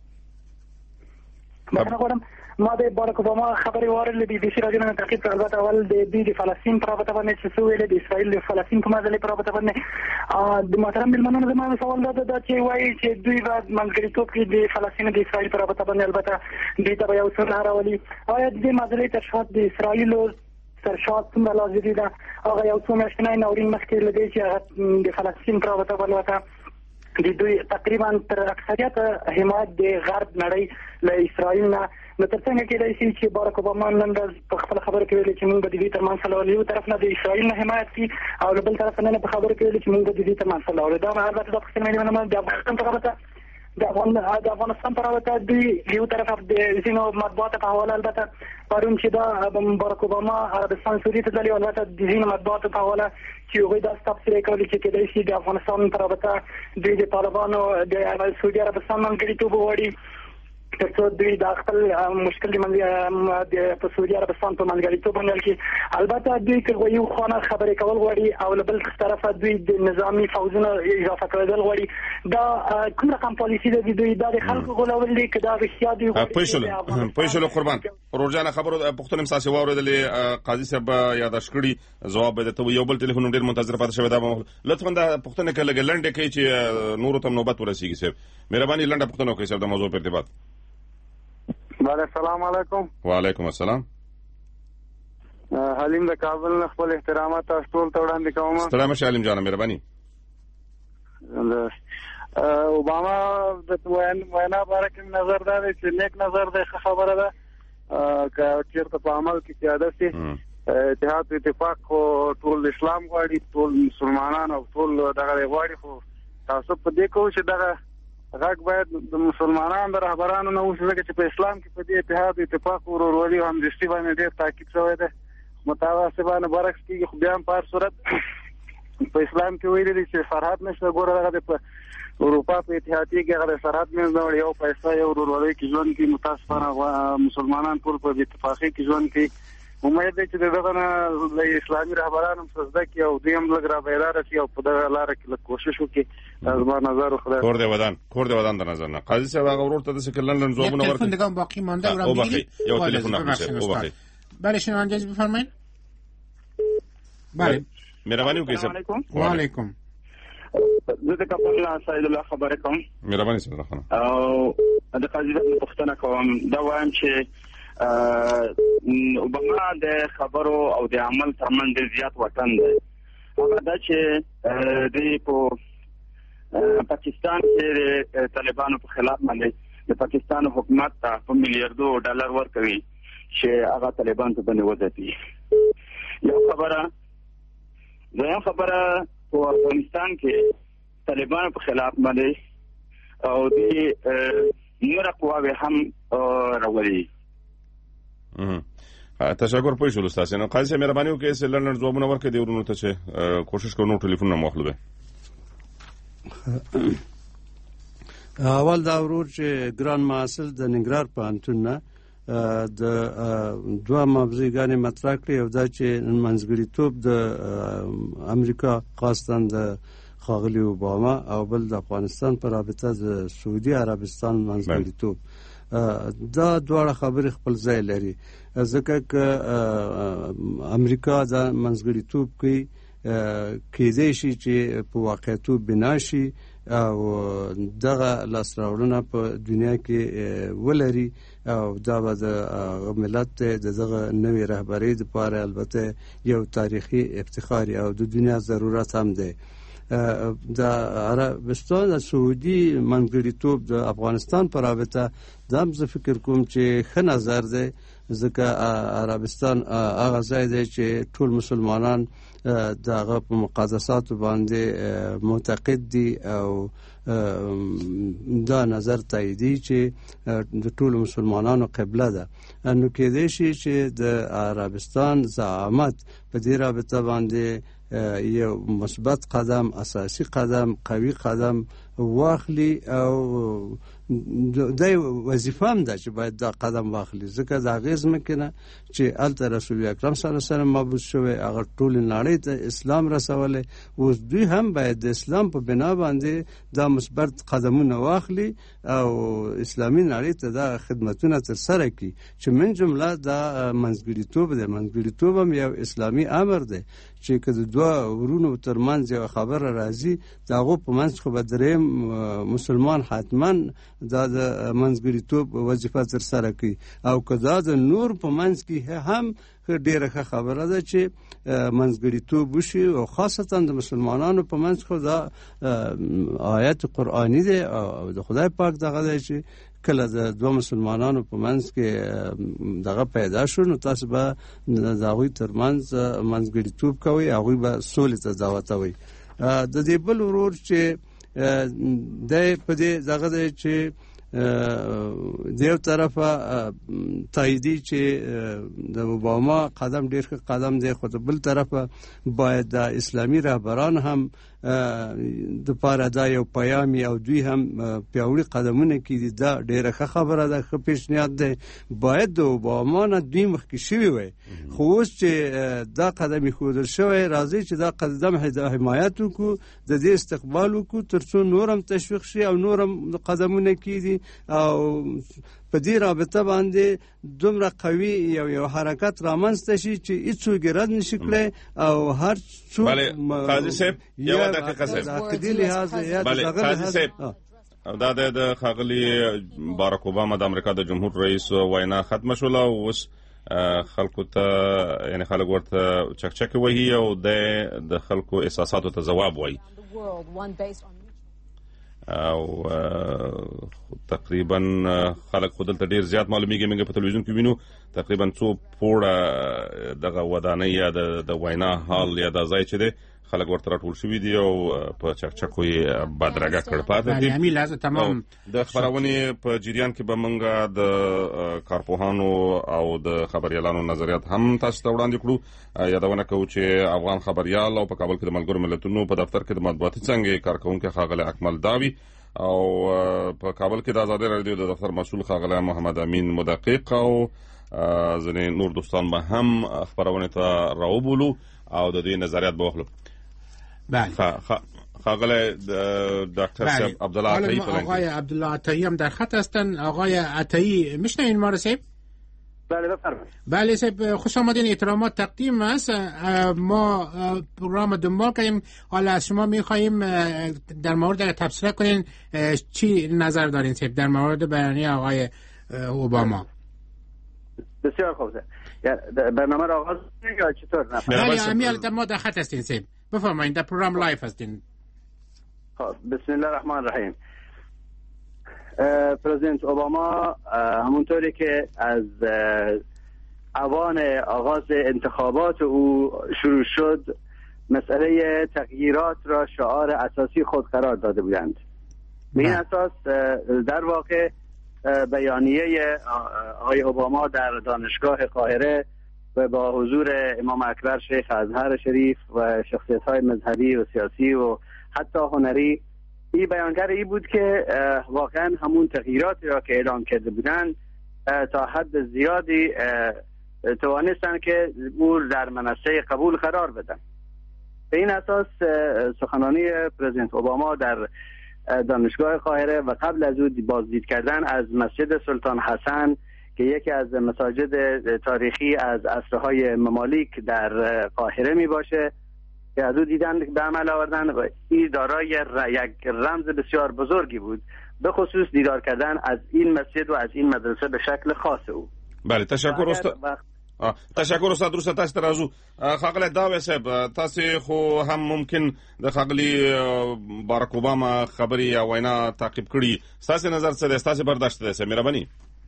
بخښنه غواړم ما د باراک اوباما خبرې واورلې د بي بي سي راډیو نه تعقیب کړ. البته اول د دوی د فلسطین پر رابطه باندې چې څه ویل د اسرائیل د فلسطین په مسله پر رابطه باندې د محترم مېلمنو زما سوال دا ده چې وایي چې دوی به منځګړیتوب کوي د فلسطین د اسرائیل پر رابطه باندې. البته دوی ته به یو څه راولي. آیا د دې مسلې تر شا د اسرائیل سرشاد څومره لازمي ده؟ هغه یو څو میاشتې ناورین مخکې له دې چې هغه د فلسطین پر رابطه باندې د دوی تقریبا تر اکثریت حمایت د غرب نړۍ له اسرائیل نه نو تر څنګه کېدای شي چې بارک اوباما نن ورځ په خپل خبره کې ویلي چې موږ د دې ترمنځ سلول یو طرف نه د اسرائیل نه حمایت کوي او له بل طرف نه په خبره کې ویلي چې موږ د دې ترمنځ سلول دا البته د پاکستان نه د افغانستان په اړه د افغانستان په اړه دوی یو طرف د ځینو مطبوعاتو په حواله البته پرون چې دا بارک اوباما عربستان سعودي ته تللی البته د ځینو مطبوعاتو په حواله چې هغوی دا تبصرې کولې چې کېدای شي د افغانستان په اړه دوی د طالبانو د سعودي عربستان منځګړیتوب وغواړي تر څو دوی د خپل مشکل د په سعودي عربستان په منځګړیتوب باندې کې البته دوی که یو خانه خبرې کول غواړي او له بل طرفه دوی د نظامی فوزونه اضافه کول غواړي دا کوم رقم پالیسي ده دوی دا د خلکو غولول دي که دا رښتیا دي پېښل پېښل قربان روزانه خبرو پښتون مساسي واورېدلې قاضي صاحب یاداش کړي جواب به ته یو بل ټلیفون ډیر منتظر پاتې شوی دا لطفا دا پښتون کې لګ لنډه کوي چې نور ته نوبت ورسیږي صاحب مهرباني لنډه پښتون کوي صاحب د موضوع په ارتباط بله السلام علیکم. وعلیکم السلام. حلیم د کابل نه خپل احترامات تاسو ټول ته وړاندې کوم. ستړی مشه حلیم جان مهرباني. اوباما د وینا باره کې نظر دا دی چې نیک نظر دی خبره ده که چېرته په عمل کې پیاده شي اتحاد اتفاق خو ټول اسلام غواړي ټول مسلمانان او ټول دغه غواړي خو تاسو په دې کوو چې دغه غږ باید د مسلمانانو د رهبرانو نه وشي ځکه چې په اسلام کې په دې اتحاد اتفاق ورورولي او همدستي باندې ډېر تاکید شوی دی متواسبانه برعکس کېږي خو بیا هم په هر صورت په اسلام کې ویلي دي چې سرحد نشته ګوره دغه په اروپا په اتحادیه کې هغه سرحد منځ نه وړي یو پیسه یو ورورولۍ کې ژوند کوي متاسفانه مسلمانان ټول په اتفاقي کې ژوند کوي امید دی چې دغه نه د اسلامي رهبرانو سجده کوي او دوی هم لږ را بیداره شي او په دغه لاره کې لږ کوشش وکړي زما نظر خدای کور دی ودان کور دی ودان د نظر نه قاضي صاحب هغه ورور ته داسې که لنډن ځوابونه ورکړي تلفن دیگه باقی مانده و را بگیرید یو تلفن نخوشه بله شنوانده اجازه بفرمایید. بله مهرباني وکړئ صاحب. وعلیکم. زه د کابل نه سید الله خبرې کوم. مهرباني سید الله خان. او د قاضي صاحب پوښتنه کوم دا وایم چې اوباما د خبرو او د عمل ترمنځ ډېر زیات واټن دی هغه دا چې دوی په پاکستان کې د طالبانو په خلاف باندې د پاکستان حکومت ته په میلیاردو ډالر ورکوي چې هغه طالبان ته باندې وځي یو خبره دویم خبره په افغانستان کې طالبانو په خلاف باندې او د نور قواوې هم راولي. تشکر پوه شو استاد نو قاضي صاحب مهرباني وکړئ چې لنډ ځوابونه ورکړئ دی ورونو ته چې کوشش کوو نو ټلیفون نه مخلو به اول دا ورور چې ګران محصل د ننګرهار پوهنتون نه د دوه موضوعګانې مطرح کړې یو دا چې منځګړیتوب د امریکا خاصتاً د ښاغلي اوباما او بل د افغانستان په رابطه د سعودي عربستان منځګړیتوب دا دواړه خبرې خپل ځای لري ځکه که امریکا دا منځګړیتوب کوي کېدای شي چې په واقعیتوب بنا شي او دغه لاسته راوړنه په دنیا کې ولري او دا به د ملت د دغه نوې رهبرۍ دپاره البته یو تاریخي افتخار او د دنیا ضرورت هم دی. د عربستان سعودي منځګړیتوب د افغانستان په رابطه دا هم زه فکر کوم چې ښه نظر دی ځکه عربستان هغه ځای دی چې ټول مسلمانان د هغه په مقدساتو باندې معتقد دي او دا نظر تاییدي چې د ټولو مسلمانانو قبله ده نو کېدای شي چې د عربستان زعامت په دې رابطه باندې یو مثبت قدم اساسی قدم قوي قدم واخلي او دا وظیفه هم ده چې باید دا قدم واخلي ځکه د هغې ځمکې نه چې هلته رسول اکرم صلی الله علیه وسلم مبعوث شوی هغه ټولې نړۍ ته اسلام رسولی اوس دوی هم باید د اسلام په بنا باندې دا مثبت قدمونه واخلي او اسلامي نړۍ ته دا خدمتونه ترسره کړي چې من جمله دا منځګړیتوب دی منځګړیتوب هم یو اسلامي امر دی چې که د دوه ورونو ترمنځ یو خبره راځي د هغو په منځ خو به دریم مسلمان حتما دا د منځګړیتوب وظیفه ترسره کوي او که دا د نور په منځ کې هم ډېره ښه خبره ده چې منځګړیتوب وشي او خاصتا د مسلمانانو په منځ کې دا آیت قرآني دی او د خدای پاک دغه دی چې کله د دوه مسلمانانو په منځ کې دغه پیدا شو نو تاسو به د هغوی ترمنځ منځګړیتوب کوئ هغوی به سولې ته دعوتوئ. د دې بل ورور چې دی په دې دغه دی چې د یو طرفه تاییدي چې د اوباما قدم ډېر ښه قدم دی خو د بل طرفه باید د اسلامي رهبران هم د پاره دا یو پیام او دوی هم پیاوړي قدمونه کړي دا ډېره ښه خبره ده ښه پیشنهاد دی باید د اوباما نه دوی مخکې شوي وی خو اوس چې دا قدم ایښودل شوی راځي چې دا قدم حمایت وکړو د دې استقبال وکړو تر څو نور هم تشویق شي او نور هم قدمونه کېږي او په دې رابطه باندې دومره قوي یو یو حرکت رامنځته شي چې هیڅوک یې رد نشي کړی او هر څوک بله قاضي صاحب یوه دقیقه صاحب بله قاضي صاحب دا د ښاغلي بارک اوباما د امریکا د جمهور رئیس وینا ختمه شوله او اوس خلکو ته یعنی خلک ورته چکچکې وهي او د خلکو احساساتو ته ځواب وایي او تقریبا خلک خو دلته ډېر زیات معلومیږي موږ په تلویزیون کې وینو تقریبا څو پوړه دغه ودانۍ یا د وینا هال یا د ځای چې دی خلک ورته راټول شوي دي او په چکچکو یې بدرګه کړ پاتې دي. د خپرونې په جریان کې به موږ د کارپوهانو او د خبریالانو نظریات هم تاسو ته وړاندې کړو. یادونه کوو چې افغان خبریال او په کابل کې د ملګرو ملتونو په دفتر کې د مطبوعاتي څانګې کارکوونکی ښاغلی اکمل داوي او په کابل کې د ازادي راډیو د دفتر مسؤل ښاغلی محمد امین مدقق او ځینې نور دوستان به هم خپرونې ته راوبولو او د دوی نظریات به واخلو. بله خاغله دکتر صاحب عبدالله عطایی آقای عبدالله عطایی هم در خط هستن. آقای عطایی میشنوین ما رو صاحب؟ بله بفرمایید. بله صاحب خوش آمدین. احترامات تقدیم است. ما پروگرام دنبال کردیم حالا از شما میخواییم در مورد تبصره کنین چی نظر دارین صاحب در مورد بیانیه آقای اوباما؟ بسیار خوب. برنامه را آغاز یا چطور؟ بله امیال ما در خط هستین صاحب بفرمایید در پروگرام لایف هستین. خب بسم الله الرحمن الرحیم. پرزیدنت اوباما همونطوری که از اوان آغاز انتخابات او شروع شد مسئله تغییرات را شعار اساسی خود قرار داده بودند. به این اساس در واقع بیانیه آقای اوباما در دانشگاه قاهره و با حضور امام اکبر شیخ ازهر شریف و شخصیت‌های مذهبی و سیاسی و حتی هنری این بیانگر ای بود که واقعا همون تغییراتی را که اعلام کرده بودند تا حد زیادی توانستن که او در منصه قبول قرار بدن. به این اساس سخنرانی پرزیدنت اوباما در دانشگاه قاهره و قبل از او بازدید کردن از مسجد سلطان حسن که یکی از مساجد تاریخی از عصرهای ممالیک در قاهره می باشه که از او دیدن به عمل آوردن و این دارای یک رمز بسیار بزرگی بود به خصوص دیدار کردن از این مسجد و از این مدرسه به شکل خاص او. بله تشکر استاد. تشکر استاد روسه تاسو ترازو خاغلی داوی صاحب تاسو خو هم ممکن د خاغلی بارک اوباما خبري یا وینا تعقیب کړي تاسو نظر څه دی تاسو برداشت ده مهرباني.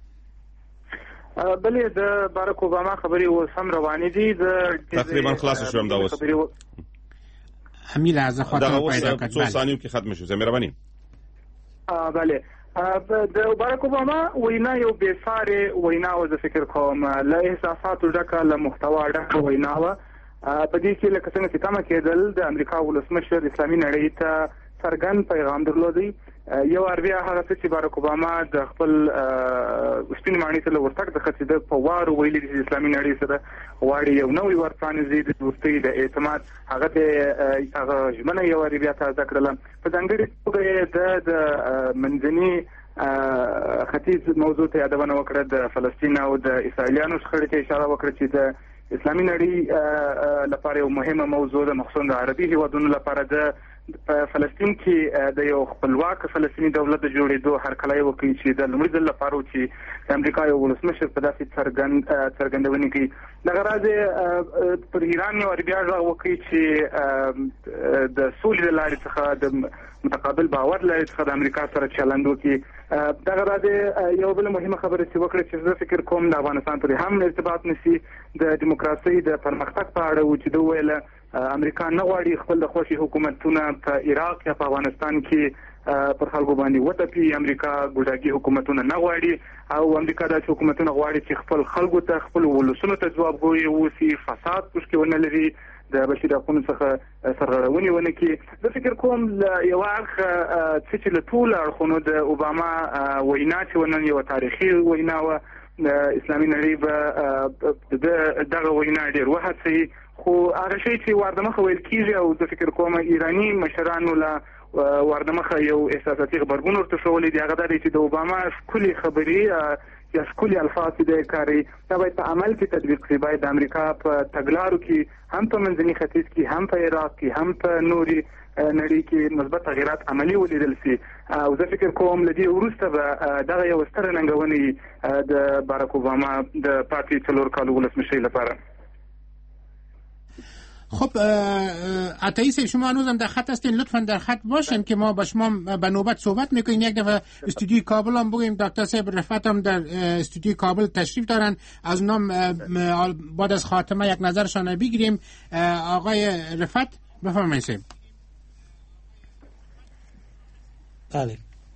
بلې د بارک اوباما خبري اوس هم روانې دي د تقریبا خلاص شوم دا اوس همي لحظه خاطر پیدا کړ څو ثانیو کې ختم شو مهرباني. بله د بارک اوباما وینا یو بې سارې وینا و زه فکر کوم له احساساتو ډکه له محتوا ډکه وینا وه په دې کې لکه څنګه چې تمه کېدل د امریکا ولسمشر اسلامي نړۍ ته څرګند پیغام درلودی. یو ارویا هغه چې بارک اوباما د خپل سپین ماڼۍ ته له ورتګ د خڅېده په وارو ویلي چې اسلامي نړۍ سره غواړي یو نوی ورپرانیزي د دوستۍ د اعتماد هغه د هغه ژمنه یو ارویا تازه کړله. په ځانګړې توګه د منځني ختیځ موضوع ته یادونه وکړه د فلسطین او د اسرائیلیانو شخړې ته اشاره وکړه چې د اسلامي نړۍ لپاره یو مهمه موضوع ده مخصوصا د عربي هیوادونو لپاره د په فلسطین کې د یو خپلواک فلسطیني دولت د جوړېدو هرکلی وکړي چې د لومړي ځل لپاره چې د امریکا یو ولسمشر په داسې څرګند څرګندونې کوي دغه راز پر ایران یو بیا غږ وکړي چې د سولې د لارې څخه د متقابل باور لري چې د امریکا سره چلند وکړي دغه راځي یو بل مهمه خبره چې وکړه چې زه فکر کوم د افغانستان پورې هم ارتباط نشي د دیموکراسي د پرمختګ په اړه و چې دوی ویل امریکا نه غواړي خپل د خوشي حکومتونه په عراق یا په افغانستان کې پر خلکو باندې وټپي امریکا ګوډاګي حکومتونه نه غواړي او امریکا د حکومتونه غواړي چې خپل خلکو ته خپل ولسونو ته ځوابګوي وسی فساد پښکې ونه لري د بشیر اخون څخه سرغړونې ونه کې زه فکر کوم یو اخ چې له ټول اړخونو د اوباما وینا چې ونن یو تاریخي وینا و اسلامي نړۍ به دغه وینا ډېر وهڅوي خو هغه شی چې واردمخه ویل کېږي او زه فکر کوم ایراني مشرانو له واردمخه یو احساساتي غبرګون ورته ښوولی دی هغه دا دی چې د اوباما ښکلې خبرې یا ښکلي الفاظ چې دی کاري دا باید په عمل کې تطبیق شي باید د امریکا په تګلارو کې هم په منځني ختیځ کې هم په عراق کې هم په نوري نړۍ کې مثبت تغیرات عملي ولیدل شي او زه فکر کوم له دې وروسته به دغه یو ستره ننګونې د باراک اوباما د پاتې څلور کالو ولسمشرۍ لپاره. خب عطایی صاحب شما هنوزم در خط هستین لطفا در خط باشین که ما با شما به نوبت صحبت میکنیم. یک دفعه استودیوی کابل هم بگویم دکتر صاحب رفعت هم در استودیوی کابل تشریف دارن از نام بعد از خاتمه یک نظرشان بگیریم. آقای رفعت بفرمایید صاحب. بله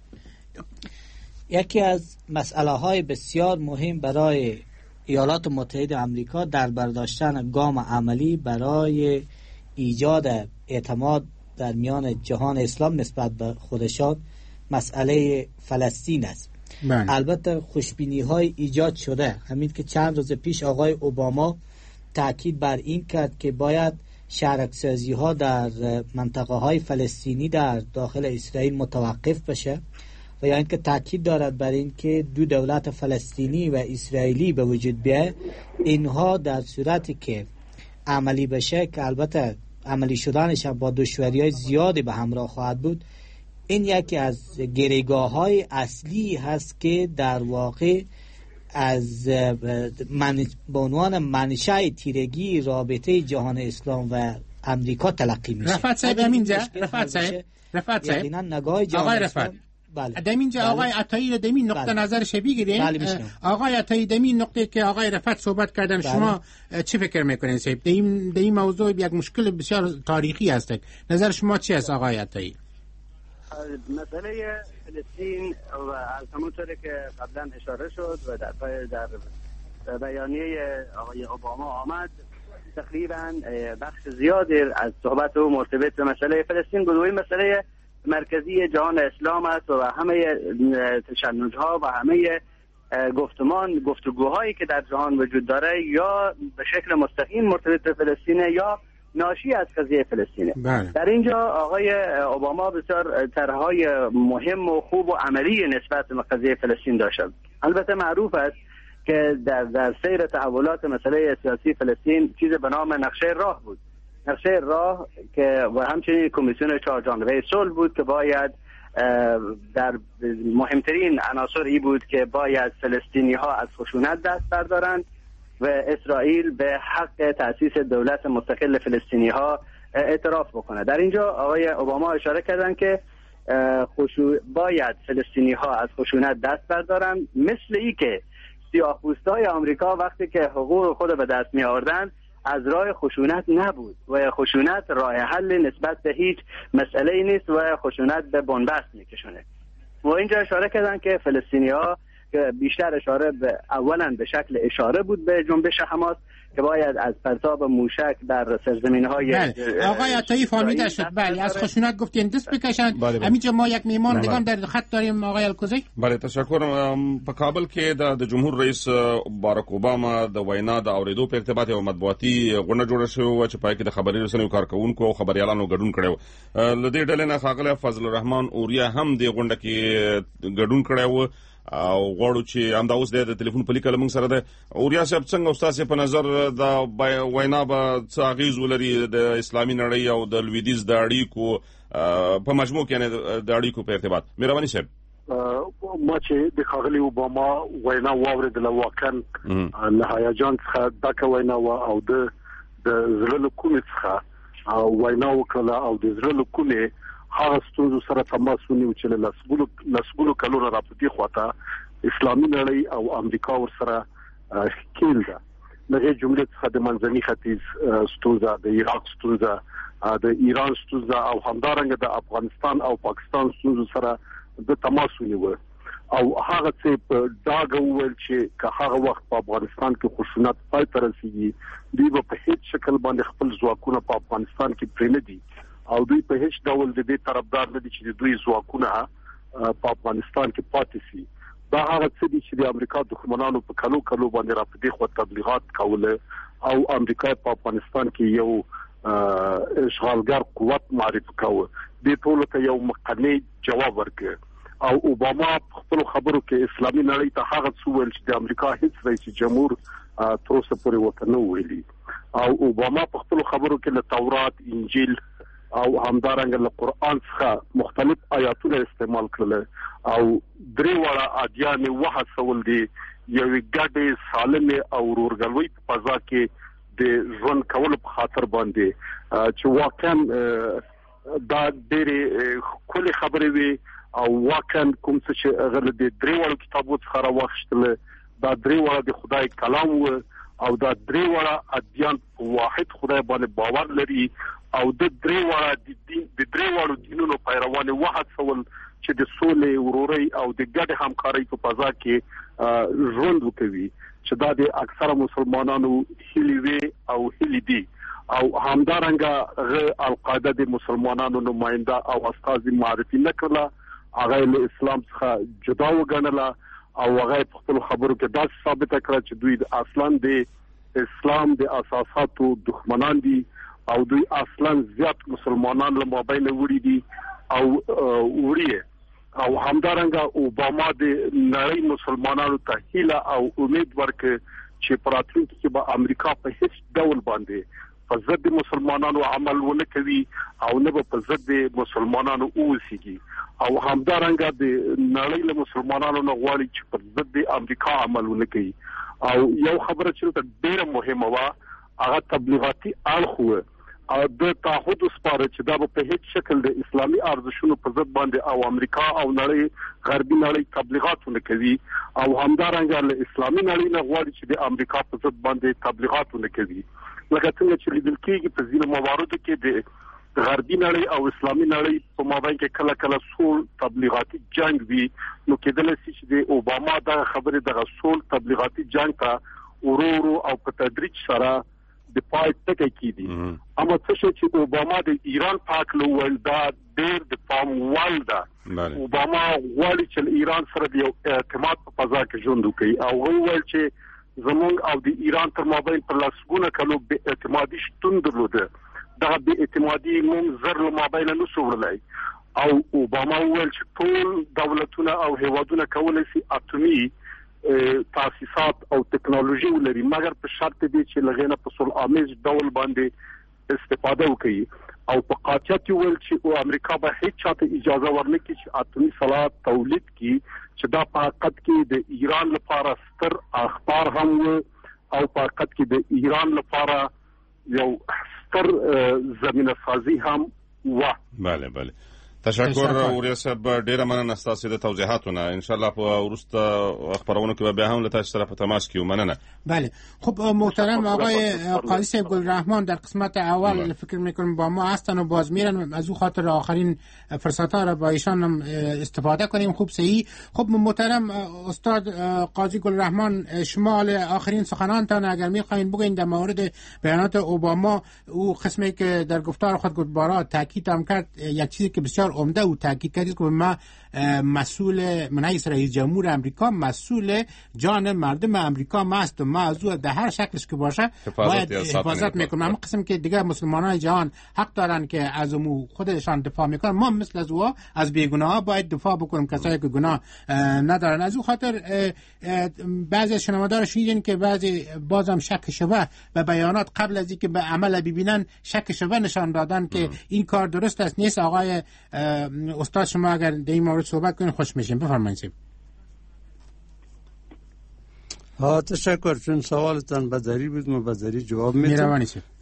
یکی از مسئله های بسیار مهم برای ایالات متحده آمریکا در برداشتن گام عملی برای ایجاد اعتماد در میان جهان اسلام نسبت به خودشان مسئله فلسطین است. بله. البته خوشبینی های ایجاد شده همین که چند روز پیش آقای اوباما تاکید بر این کرد که باید شرک‌سازی ها در منطقه های فلسطینی در داخل اسرائیل متوقف بشه و یا اینکه تاکید دارد بر این که دو دولت فلسطینی و اسرائیلی به وجود بیاید. اینها در صورتی که عملی بشه که البته عملی شدنش با دشواری‌های زیادی به همراه خواهد بود این یکی از گریگاه‌های اصلی هست که در واقع از من به عنوان منشأ تیرگی رابطه جهان اسلام و امریکا تلقی میشه. رفعت صاحب همینجا رفعت صاحب رفعت صاحب یقینا نگاه جهان آقای رفعت بله. دمینجا بله. آقای عطایی دمین نقطه بله. نظرش بگیریم. بله آقای عطایی دمین نقطه که آقای رفعت صحبت کردن بله. شما چی فکر میکنین صاحب؟ دیم دیم موضوع یک مشکل بسیار تاریخی است. نظر شما چی است آقای عطایی؟ مسئله فلسطین و از همونطوری که قبلا اشاره شد و در در بیانیه آقای اوباما آمد تقریبا بخش زیادی از صحبت او مرتبط به مسئله فلسطین بود و این مسئله مرکزی جهان اسلام است و همه تشنج‌ها و همه گفتمان گفتگوهایی که در جهان وجود داره یا به شکل مستقیم مرتبط به فلسطین یا ناشی از قضیه فلسطینه. بله. در اینجا آقای اوباما بسیار طرح‌های مهم و خوب و عملی نسبت به قضیه فلسطین داشت. البته معروف است که در در سیر تحولات مسئله سیاسی فلسطین چیز به نام نقشه راه بود. نقشه راه که و همچنین کمیسیون چهار جانبه صلح بود که باید در مهمترین عناصر ای بود که باید فلسطینی ها از خشونت دست بردارند و اسرائیل به حق تأسیس دولت مستقل فلسطینی ها اعتراف بکنه. در اینجا آقای اوباما اشاره کردن که خشو... باید فلسطینی ها از خشونت دست بردارند، مثل ای که سیاه‌پوستای آمریکا وقتی که حقوق خود به دست می آوردن از راه خشونت نبود و خشونت راه حل نسبت به هیچ مسئله نیست و خشونت به بنبست میکشونه. و اینجا اشاره کردن که فلسطینی‌ها که بیشتر اشاره به اولا به شکل اشاره بود به جنبش حماس که باید از پرتاب موشک در سرزمین‌های بله. آقای عطایی فهمیده شد. بله از خشونت گفتین دست بکشن. همینجا ما یک میهمان دیگه در خط داریم آقای الکوزی. بله تشکر. په کابل کې د جمهور رئیس باراک اوباما د وینا د اوریدو په ارتباط او مطبوعاتي غونډه جوړه شوې و چې پای کې د خبري رسنیو کارکونکو او خبريالانو ګډون کړو. لدې ډلې نه ښاغلی فضل الرحمن اوریا هم د غونډه کې ګډون کړو او غواړو چې همدا اوس د ټلیفون په لیکل موږ سره ده. اوریا صاحب څنګه استاد په نظر د وینا به څه اغیز ولري د اسلامي نړۍ او د لویدیز د اړیکو په مجموع کې یعنی د اړیکو په ارتباط مهرباني صاحب ما چې د خاغلی اوباما وینا واوریدله واقعا له هیجان څخه ډکه وینا او د د زړه له کومې څخه وینا وکړه او د زړه له کومې هغه ستونزو سره تماس ونیو چې له لسګونو لسګونو کلونو راپدې خواته اسلامي نړۍ او امریکا ورسره ښکیل ده دغه جملې څخه د منځني ختیځ ستونزه د عراق ستونزه د ایران ستونزه او همدارنګه د افغانستان او پاکستان ستونزو سره د تماس ونیو او هغه څه په داګه وویل چې که هغه وخت په افغانستان کې خشونت پای ته رسیدي دوی په هیڅ شکل باندې خپل ځواکونه په افغانستان کې پرې نه دي او دوی په هیڅ ډول د دې طرفدار نه دي چې دوی ځواکونه په افغانستان کې پاتې شي دا هغه څه دي چې د امریکا دښمنانو په کلو کلو باندې راپدې خو تبلیغات کوله او امریکا په افغانستان کې یو اشغالګر قوت معرفي کوي د ټولو ته یو مقنع جواب ورکړ او اوباما خپل خبرو کې اسلامي نړۍ ته هغه څه ویل چې د امریکا هیڅ رئیس جمهور تر اوسه پورې وته نه ویلي او اوباما په خپل خبرو کې له تورات انجیل او همدارنګه له قران څخه مختلف آیاتونه استعمال کړل او درې واړه ادیان وحصول دي یو ګډه سالمه او ورورګلوي په فضا کې د ژوند کولو په خاطر باندې چې واقعا دا ډېر کلی خبرې وي او واقعا کوم څه چې غل د درې واړو کتابو څخه راوښتل دا درې واړه د خدای کلام و او دا درې واړه ادیان واحد خدای باندې باور لري او د درې واړه د دین د درې واړو دینونو پیروان وحصول چې د سولې وروري او د ګډ همکارۍ په فضا کې ژوند وکوي چې دا د اکثره مسلمانانو هیلې وي او هیلې دي او همدارنګه غ القاعده د مسلمانانو نماینده او استاد معرفي نکړه هغه له اسلام څخه جدا وګڼله او هغه په خپل خبرو کې دا ثابت کړه چې دوی اصلا د اسلام د اساساتو دښمنان دي او دوی اصلا زیات مسلمانان له مابین وړي دي او وړي او همدارنګه اوباما د نړۍ مسلمانانو ته هیله او امید ورکړ چې په راتلونکي کې به امریکا په هیڅ ډول باندې په ضد مسلمانانو عمل ونه کوي او نه په ضد مسلمانانو اوسېږي او همدارنګه د نړۍ له مسلمانانو نه غواړي چې په ضد امریکا عمل ونه کوي او یو خبره چې ډېره مهمه و هغه تبلیغاتي اړخ او د تعهد سپاره چې دا په هیڅ شکل د اسلامي ارزښتونو په ضد باندې او امریکا او نړۍ غربي نړۍ تبلیغات نه کوي او همدارنګه له اسلامي نړۍ نه غواړي چې د امریکا په ضد باندې تبلیغات نه کوي لکه څنګه چې لیدل کېږي په ځینو مواردو کې د غربي نړۍ او اسلامي نړۍ په مابین کې کله کله سول تبلیغاتي جنگ وي نو کېدل شي چې د اوباما دا خبره د سول تبلیغاتي جنگ ته ورورو او په تدریج سره د پای ټکی کیدی اما څه چې اوباما د ایران پاک لول دا ډېر د پام وال دا اوباما غواړي چې ایران سره د اعتماد په فضا کې ژوند وکړي او وویل چې زمونږ او د ایران تر مابین پر لاسګونه کلو به اعتمادي شتون درلوده دا به اعتمادي مونږ زر له مابین نه سوړلای او اوباما وویل چې ټول دولتونه او هیوادونه کولای شي اتمی تاسیسات او ټکنالوژي ولري مګر په شرط دی چې لغینه په صلح آمیز ډول باندې استفاده وکړي او په قاطعیت ویل چې او امریکا به هیڅ چاته اجازه ورنکړي چې اتمی سلاح تولید کړي چې دا په حقیقت کې د ایران لپاره ستر اخبار هم او په حقیقت کې د ایران لپاره یو ستر زمينه سازي هم و بله بله تشکر اوریا صاحب ډیره مننه ستاسو د توضیحاتونه ان شاء الله په ورسته خبرونه کې به هم له تاسو سره په تماس کې ومننه بله خب محترم آقای قاضی صاحب گلرحمان در قسمت اول بله. فکر میکنم با ما هستن و باز میرن از او خاطر آخرین فرصت ها را با ایشان استفاده کنیم خوب صحیح خب محترم استاد قاضی گلرحمان شما آخرین سخنانتان اگر میخواین بگین در مورد بیانات اوباما او قسمی که در گفتار خود گفتبارا تاکید هم کرد یک چیزی که بسیار عمده او تاکید کردید که ما مسئول من رئیس جمهور امریکا مسئول جان مردم امریکا ماست و ما از او در هر شکلش که باشه باید حفاظت میکنیم. اما قسم که دیگه مسلمانان جهان حق دارن که از امو خودشان دفاع میکنن، ما مثل از او از بیگناه باید دفاع بکنیم، کسایی که گناه ندارن. از او خاطر بعضی از شنوندگان شنیدین که بعضی بازم شک شبه به بیانات قبل از اینکه به عمل ببینن شک شبه نشان دادن که این کار درست است نیست. آقای استاد شما اگر در این مورد صحبت کنین خوش میشیم. بفرمایید. ها تشکر. چون سوالتان بدری بود ما بدری جواب میدم.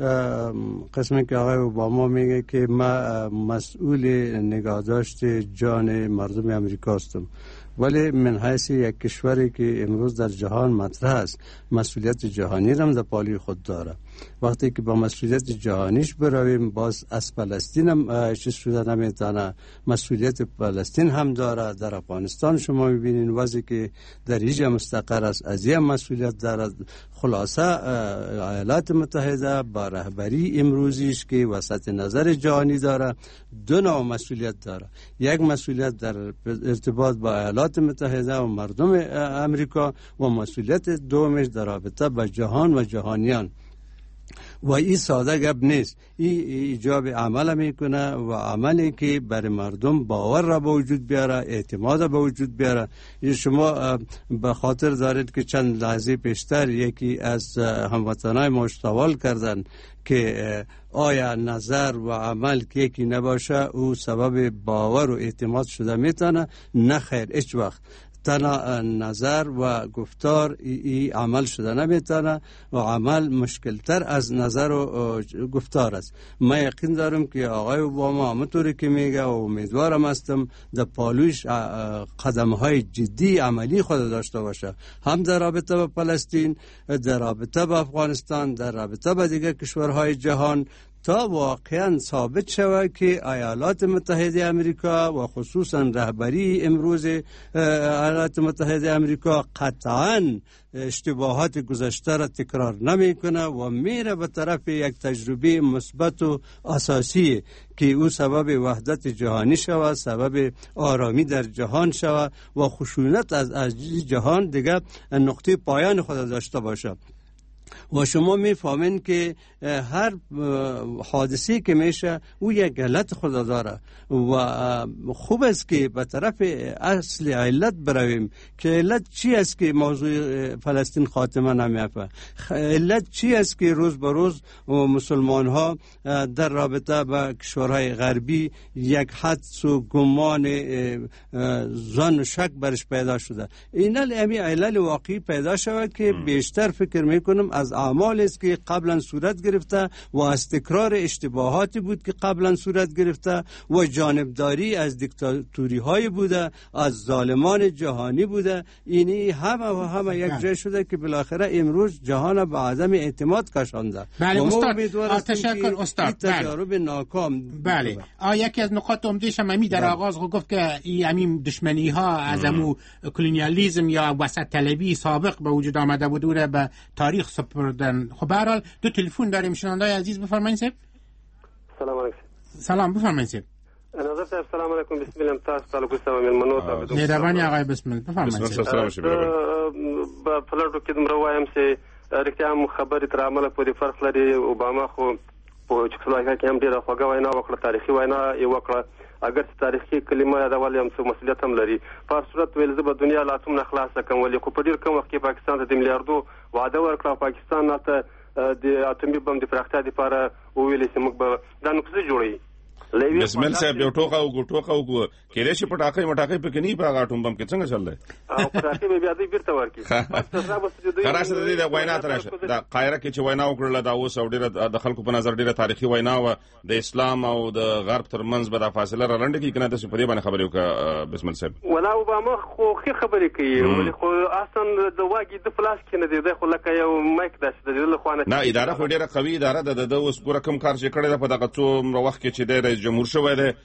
قسمی که آقای اوباما میگه که ما مسئول نگهداشت جان مردم امریکا هستم، ولی من حیث یک کشوری که امروز در جهان مطرح است مسئولیت جهانی را در پالی خود داره. وقتی که با مسئولیت جهانیش برویم باز از فلسطین هم چیز شده نمیتونه. مسئولیت فلسطین هم داره. در افغانستان شما میبینین وضعی که در اینجا مستقر است از این مسئولیت داره. خلاصه ایالات متحده با رهبری امروزیش که وسط نظر جهانی داره دو نوع مسئولیت داره. یک مسئولیت در ارتباط با ایالات متحده و مردم امریکا و مسئولیت دومش در رابطه با جهان و جهانیان. و این ساده گپ نیست. این ایجاب عمل میکنه و عملی که برای مردم باور را به وجود بیاره، اعتماد به وجود بیاره. شما به خاطر دارید که چند لحظه پیشتر یکی از هموطنای ما سوال کردن که آیا نظر و عمل که یکی نباشه او سبب باور و اعتماد شده میتونه؟ نه خیر، هیچ وقت. تنها نظر و گفتار ای, ای عمل شده نمیتونه و عمل مشکلتر از نظر و گفتار است. ما یقین دارم که آقای اوباما همونطوری که میگه و امیدوارم هستم در پالوش قدم های جدی عملی خود داشته باشه، هم در رابطه با فلسطین، در رابطه با افغانستان، در رابطه با دیگر کشورهای جهان، تا واقعا ثابت شود که ایالات متحده امریکا و خصوصا رهبری امروز ایالات متحده امریکا قطعا اشتباهات گذشته را تکرار نمیکنه و میره به طرف یک تجربه مثبت و اساسی که او سبب وحدت جهانی شود، سبب آرامی در جهان شود و خشونت از از جهان دیگه نقطه پایان خود داشته باشه. و شما میفهمین که هر حادثی که میشه او یک علت خود داره و خوب است که به طرف اصل علت برویم که علت چی است که موضوع فلسطین خاتمه نمیافته. علت چی است که روز به روز مسلمان ها در رابطه با کشورهای غربی یک حدس و گمان ظن و شک برش پیدا شده. این امی علل واقعی پیدا شود که بیشتر فکر میکنم از اعمال است که قبلا صورت گرفته و از تکرار اشتباهاتی بود که قبلا صورت گرفته و جانبداری از دیکتاتوری های بوده، از ظالمان جهانی بوده. اینی همه و همه یک جای شده که بالاخره امروز جهان به عدم اعتماد کشانده. بله استاد، تشکر استاد. تجارب ناکام. بله آ یکی از نقاط عمدهش هم می در آغاز گفت که این همین دشمنی ها از امو کلونیالیسم یا وسط طلبی سابق به وجود آمده بود و به تاریخ سپردن. خب به هر حال دو تلفن داریم. شنوندای عزیز بفرمایید. سلام علیکم. سلام بفرمایید. نظر صاحب سلام علیکم. بسم الله تاسو تعلق سره ملمنو ته مهرباني آقای بسم الله بفرمایید. بسم الله سلام شي په فلټو کې دمر وایم چې رښتیا خبرې تر عمله پورې فرق لري. اوباما خو په چکسلواکیا کې هم ډیره خوږه وینا وکړه، تاریخي وینا یې وکړه، اگر تاریخي کلمه یادول هم څه مسؤلیت هم لري. په صورت ویل زه به دنیا لا اتم نه خلاص کوم، ولې خو په ډیر کم وخت کې پاکستان ته د میلیارډو وعده ورکړه. پاکستان ته د اتمي بم د پراختیا لپاره ویلې چې موږ به دا نقطه جوړوي. بسم الله صاحب یو ټوکا او ګټوکا او کېدې شي پټاکې مټاکې پکې نه پاګه ټوم بم کې څنګه چل دی او پټاکې به بیا دې بیرته ورکی. خلاص دې د وینا ترشه د قاهره کې چې وینا وکړه دا اوس او ډیره د خلکو په نظر ډیره تاریخي وینا و د اسلام او د غرب ترمنځ به د فاصله را لنډه کې کنه د سپری باندې خبرې وکړه. بسم الله صاحب ولا اوباما خو خې خبرې کوي، ولې خو اصلا د واګي د فلاش کې نه دی د خو لکه یو مایک داس د له خوانه نه اداره خو ډیره قوي اداره د د اوس ګور کم کار چې کړی د په دغه څو وخت کې چې د رئیس جمهور شوی دی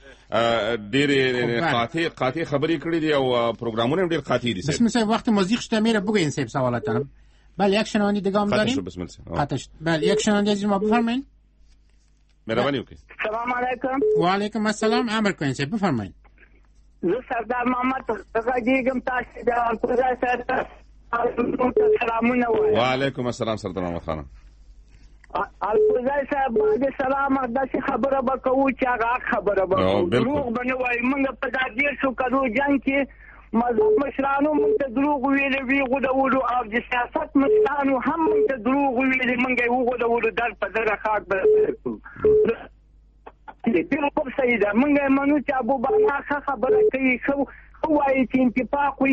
ډېر قاطع قاطع خبرې کړې دي او پروګرامونه ډېر قاطع دي. بسم الله وقت موزیک شته میره بگوین سیب سوالاتم. بله یک شنوندی دیگه هم داریم. بسم الله. قطعش. بله یک شنوندی عزیز ما بفرمایید. مهرباني وکړئ. سلام علیکم. وعلیکم السلام. امر کوئ چې بفرمایئ. زه سردار محمد غږیږم، تاسو د القدس سره سلامونه وایم. وعلیکم السلام سردار محمد خان. القدس صاحب باندې سلام. داسې خبره به کوو چې هغه خبره به کوو، دروغ به نه وایو. موږ په دا دېرشو کلو جنګ کې مذهب مشرانو موږ ته دروغ ویلي وي غودولو، او د سیاست مشرانو هم موږ ته دروغ ویلي، موږ یې وغودولو، در په دره خاک به کړو. بالکل صحیح ده. موږ یې منو چې ابوبانا ښه خبره کوي، ښه وایي چې انتفاق و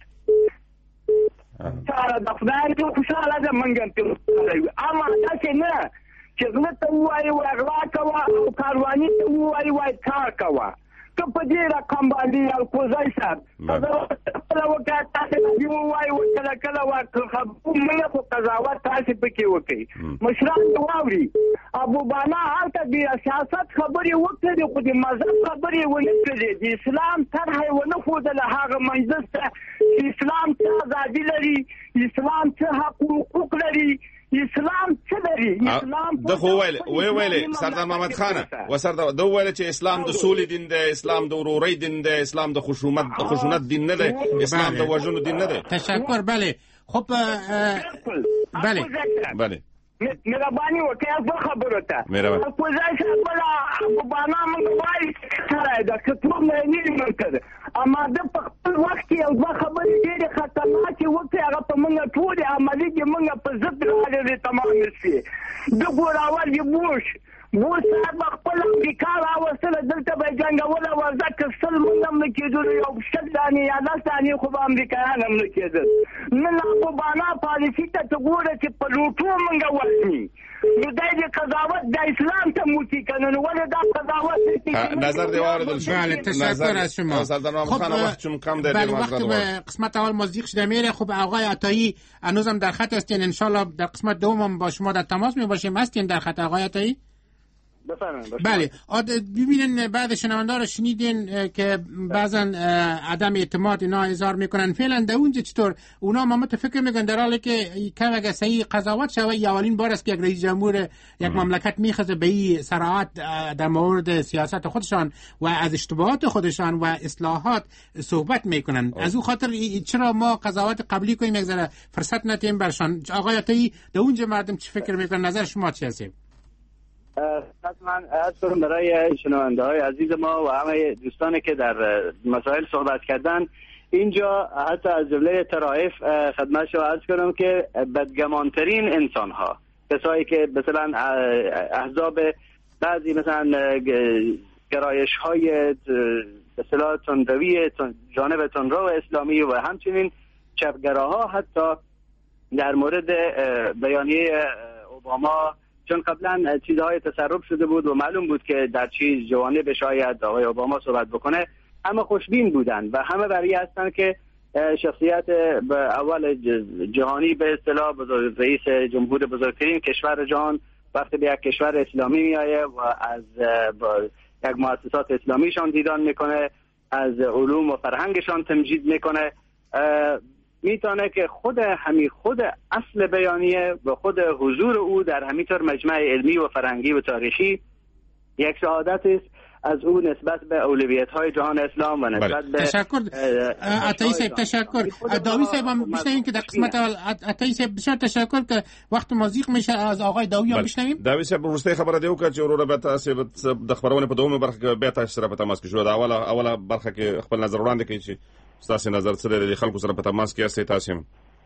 انتفاق د خدای ته خوشحاله ده، موږ هم پرې خوشحاله یو. اما داسې نه چې غله ته ووایي وایي غلا کوه او کارواني ته ووایي وایي کار کوه. که په دې رقم باندې القدس صاحب خپله وکړه، تاسې نبي ووایي کله کله موږ خو قضاوت تاسې پکې وکړئ، مشران دې واوري. ابوبانا هلته د سیاست خبرې وکړې خو د مذهب خبرې ونه کړې، د اسلام طرحه یې ونه ښودله هغه مجلس ته چې اسلام څه ازادي لري، اسلام څه حق حقوق لري، اسلام څه لري. اسلام د خو ویل وی ویل سردار محمد خان و سردار د ویل چې اسلام د سولې دین دی، اسلام د ورورۍ دین دی، اسلام د خشونت د خشونت دین نه دی، اسلام د وژنو دین نه دی. تشکر. بله خب بله بله مهرباني وکړئ په خبرو ته. القدس صاحب ابوبانا موږ وایي سره ده که ټول نه یې موږ کړه، اما د په خپل وخت کې یو دوه خبرې ډېرې خطرناکې وکړې، هغه په موږ ټولې عملي کې موږ په ضد راغلې تمامې شوې. د ګوراول یې بوش بوش صاحب خپل امریکا راوستله، دلته به یې جنګوله وضع که سل موږ هم نه کېدلو، یو شل دانې یا لس دانې خو به امریکایان هم نه کېدل. نن ابوبانا پالیسي ته ته ګوره چې په لوټو موږ وژني، نو دی د قضاوت د اسلام ته موچي که نه، نو ولې دا قضاوت نظر دې واوریدل شو. بله تشکر از شما. سردار محمد خان وقت چون کم در بله وقت به قسمت اول مزدیق شده میره. خب آقای عطایی هنوزم در خط هستین، انشالله در قسمت دوم هم با شما در تماس می باشیم. هستین در خط آقای عطایی؟ بله. ببینن بعد شنونده رو شنیدین که بعضا عدم اعتماد اینا اظهار میکنن. فعلا در اونجا چطور اونا ما متفکر میگن در حالی که کم اگه صحیح قضاوت شوه، یا اولین بار است که یک رئیس جمهور یک مملکت میخواد به این صراحت در مورد سیاست خودشان و از اشتباهات خودشان و اصلاحات صحبت میکنن. از اون خاطر چرا ما قضاوت قبلی کنیم یک ذره فرصت ندیم برشان. آقای عطایی در اونجا مردم چی فکر میکنن؟ نظر شما چی هست؟ حتما از کنم برای شنونده های عزیز ما و همه دوستانی که در مسائل صحبت کردن اینجا، حتی از جمله طرائف خدمت شما عرض کنم که بدگمانترین انسان ها، کسایی که مثلا احزاب بعضی مثلا گرایش های مثلا تندروی جانب تندرو اسلامی و همچنین چپگراها، حتی در مورد بیانیه اوباما، چون قبلا چیزهای تسرب شده بود و معلوم بود که در چیز جوانب شاید آقای اوباما صحبت بکنه، همه خوشبین بودن و همه برای هستن که شخصیت به اول جهانی به اصطلاح رئیس جمهور بزرگترین کشور جهان وقتی به یک کشور اسلامی میایه و از یک مؤسسات اسلامیشان دیدن میکنه، از علوم و فرهنگشان تمجید میکنه، میتونه که خود همی خود اصل بیانیه و خود حضور او در همیطور مجمع علمی و فرهنگی و تاریخی یک شهادت است از او نسبت به اولویت های جهان اسلام و نسبت به تشکر. عطایی صاحب تشکر. داوی صاحب هم بشنویم که در قسمت اول. عطایی صاحب بسیار تشکر که وقت مازیق میشه. از آقای داوی هم بشنویم. داوی صاحب وروستۍ خبره دی وکړه چې وروره به تاسو د خبرونه په دومره برخه کې به تاسو سره په تماس کې شو. دا اوله اوله برخه کې خپل نظر وړاندې کړئ چې تاسو نظر سره د خلکو سره په تماس کې یاستئ تاسو.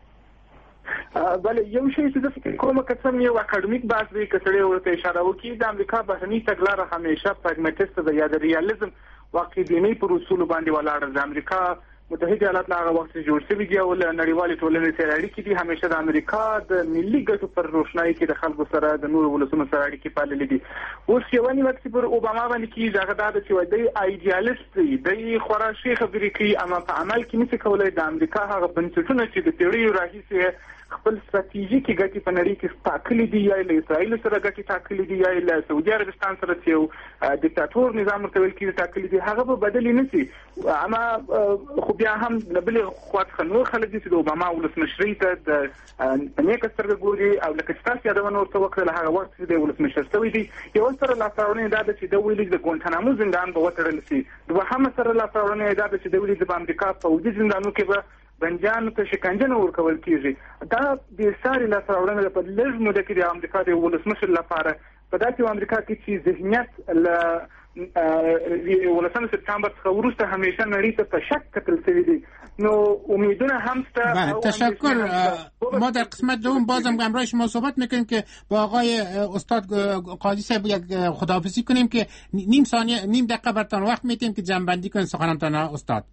بله یو شی چې د فکر کوم که څنګه یو اکاډمیک بحث دی که سړی ورته اشاره وکړي، د امریکا بهرني تګلاره همیشه پراګماټیست ده یا د ریالیزم واقع دیني پر اصولو باندې ولاړه ده. د امریکا متحده ایالات هغه وخت جوړ شوي دي او له نړیوالې ټولنې سره اړیکې دي، همیشه د امریکا د ملي ګټو پر روښنايي کې د خلکو سره د نورو ولسونو سره اړیکې پاللې دي. اوس یو نیمه چې پر اوباما باندې کېږي هغه دا ده چې دی ایډیالست دی، دی خورا ښې خبرې کوي، اما په عمل کې نشي کولی د امریکا هغه بنسټونه چې د پیړیو راهیسې خپل ستراتیژیکي ګټې په نړۍ کې ټاکلي دي، یا له اسرائیل سره ګټې ټاکلي دي، یا له سعودي عربستان سره چې یو دیکتاتور نظام ورته ویل کېږي ټاکلي دي، هغه به بدلې نه شي. اما خو بیا هم له بلې خوا څخه نور خلک دي چې د اوباما ولسمشرۍ ته د په نیکه سترګه ګوري، او لکه چې تاسو یادونه ورته وکړله هغه وخت چې د ولسمشر شوی دی. یوه سره لاسته راوړنې دا ده چې د ویلي د ګوانتانامو زندان به وتړل شي. دوهمه سره لاسته راوړنې دا ده چې د ویلي د امریکا پوځي زندانونو کې به بندیانو ته شکنجه نه ورکول کېږي. دا د ساري لاسته راوړنې ده په لږ موده کې د امریکا د ولسمشر لپاره په داسې امریکا کې چې ذهنیت له ولسم سپتامبر څخه وروسته همیشه نړۍ ته په شک کتل شوي دي. نو امیدونه هم شته. تشکر. ما در قسمت دوم بازم همراه شما صحبت میکنیم که با آقای استاد قاضی صاحب یک خداحافظی کنیم که نیم ثانیه نیم دقیقه براتون وقت میتیم که جمع‌بندی کنید سخنانتان. استاد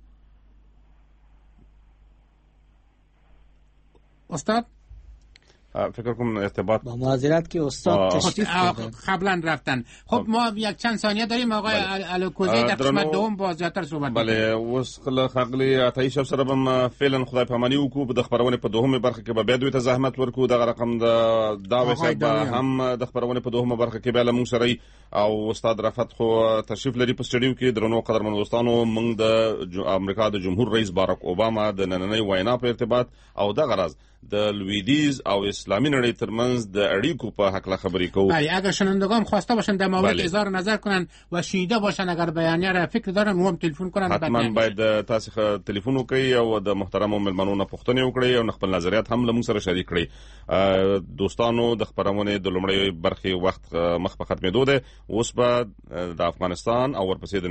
استاد فکر کنم ارتباط با معذرت که استاد تشریف قبلا رفتن. خب ما یک چند ثانیه داریم. آقای الکوزی در قسمت دوم با زیاتر صحبت بله اوس خغلی عطایی شب سره بم فعلا خدای پامانی وکړو د خبرونه په دوهمه برخه کې به بیا دوی ته زحمت ورکو. دغه رقم د داوی صاحب هم د خبرونه په دوهمه برخه کې بیا لمون سره او استاد رفعت خو تشریف لري په سټډیو کې. درنو قدرمن دوستانو موږ د امریکا د جمهور رئیس باراک اوباما د نننۍ وینا په ارتباط او دغه راز د لویدیز او اسلامی نړۍ ترمنځ د اړیکو په حق لا خبرې کوو. بله اگر شنوندگان خواسته باشن در مورد اظهار نظر کنن و شنیده باشن اگر بیانیه را فکر دارن هم تلفن کنن. حتما باید تاسو تلفن وکړئ او د محترم ملمنونو پوښتنه وکړئ او خپل نظریات هم له موږ سره شریک کړئ. دوستانو د خبرونه د لومړۍ برخې وخت مخ په ختمېدو ده. اوس به د افغانستان او ورپسې د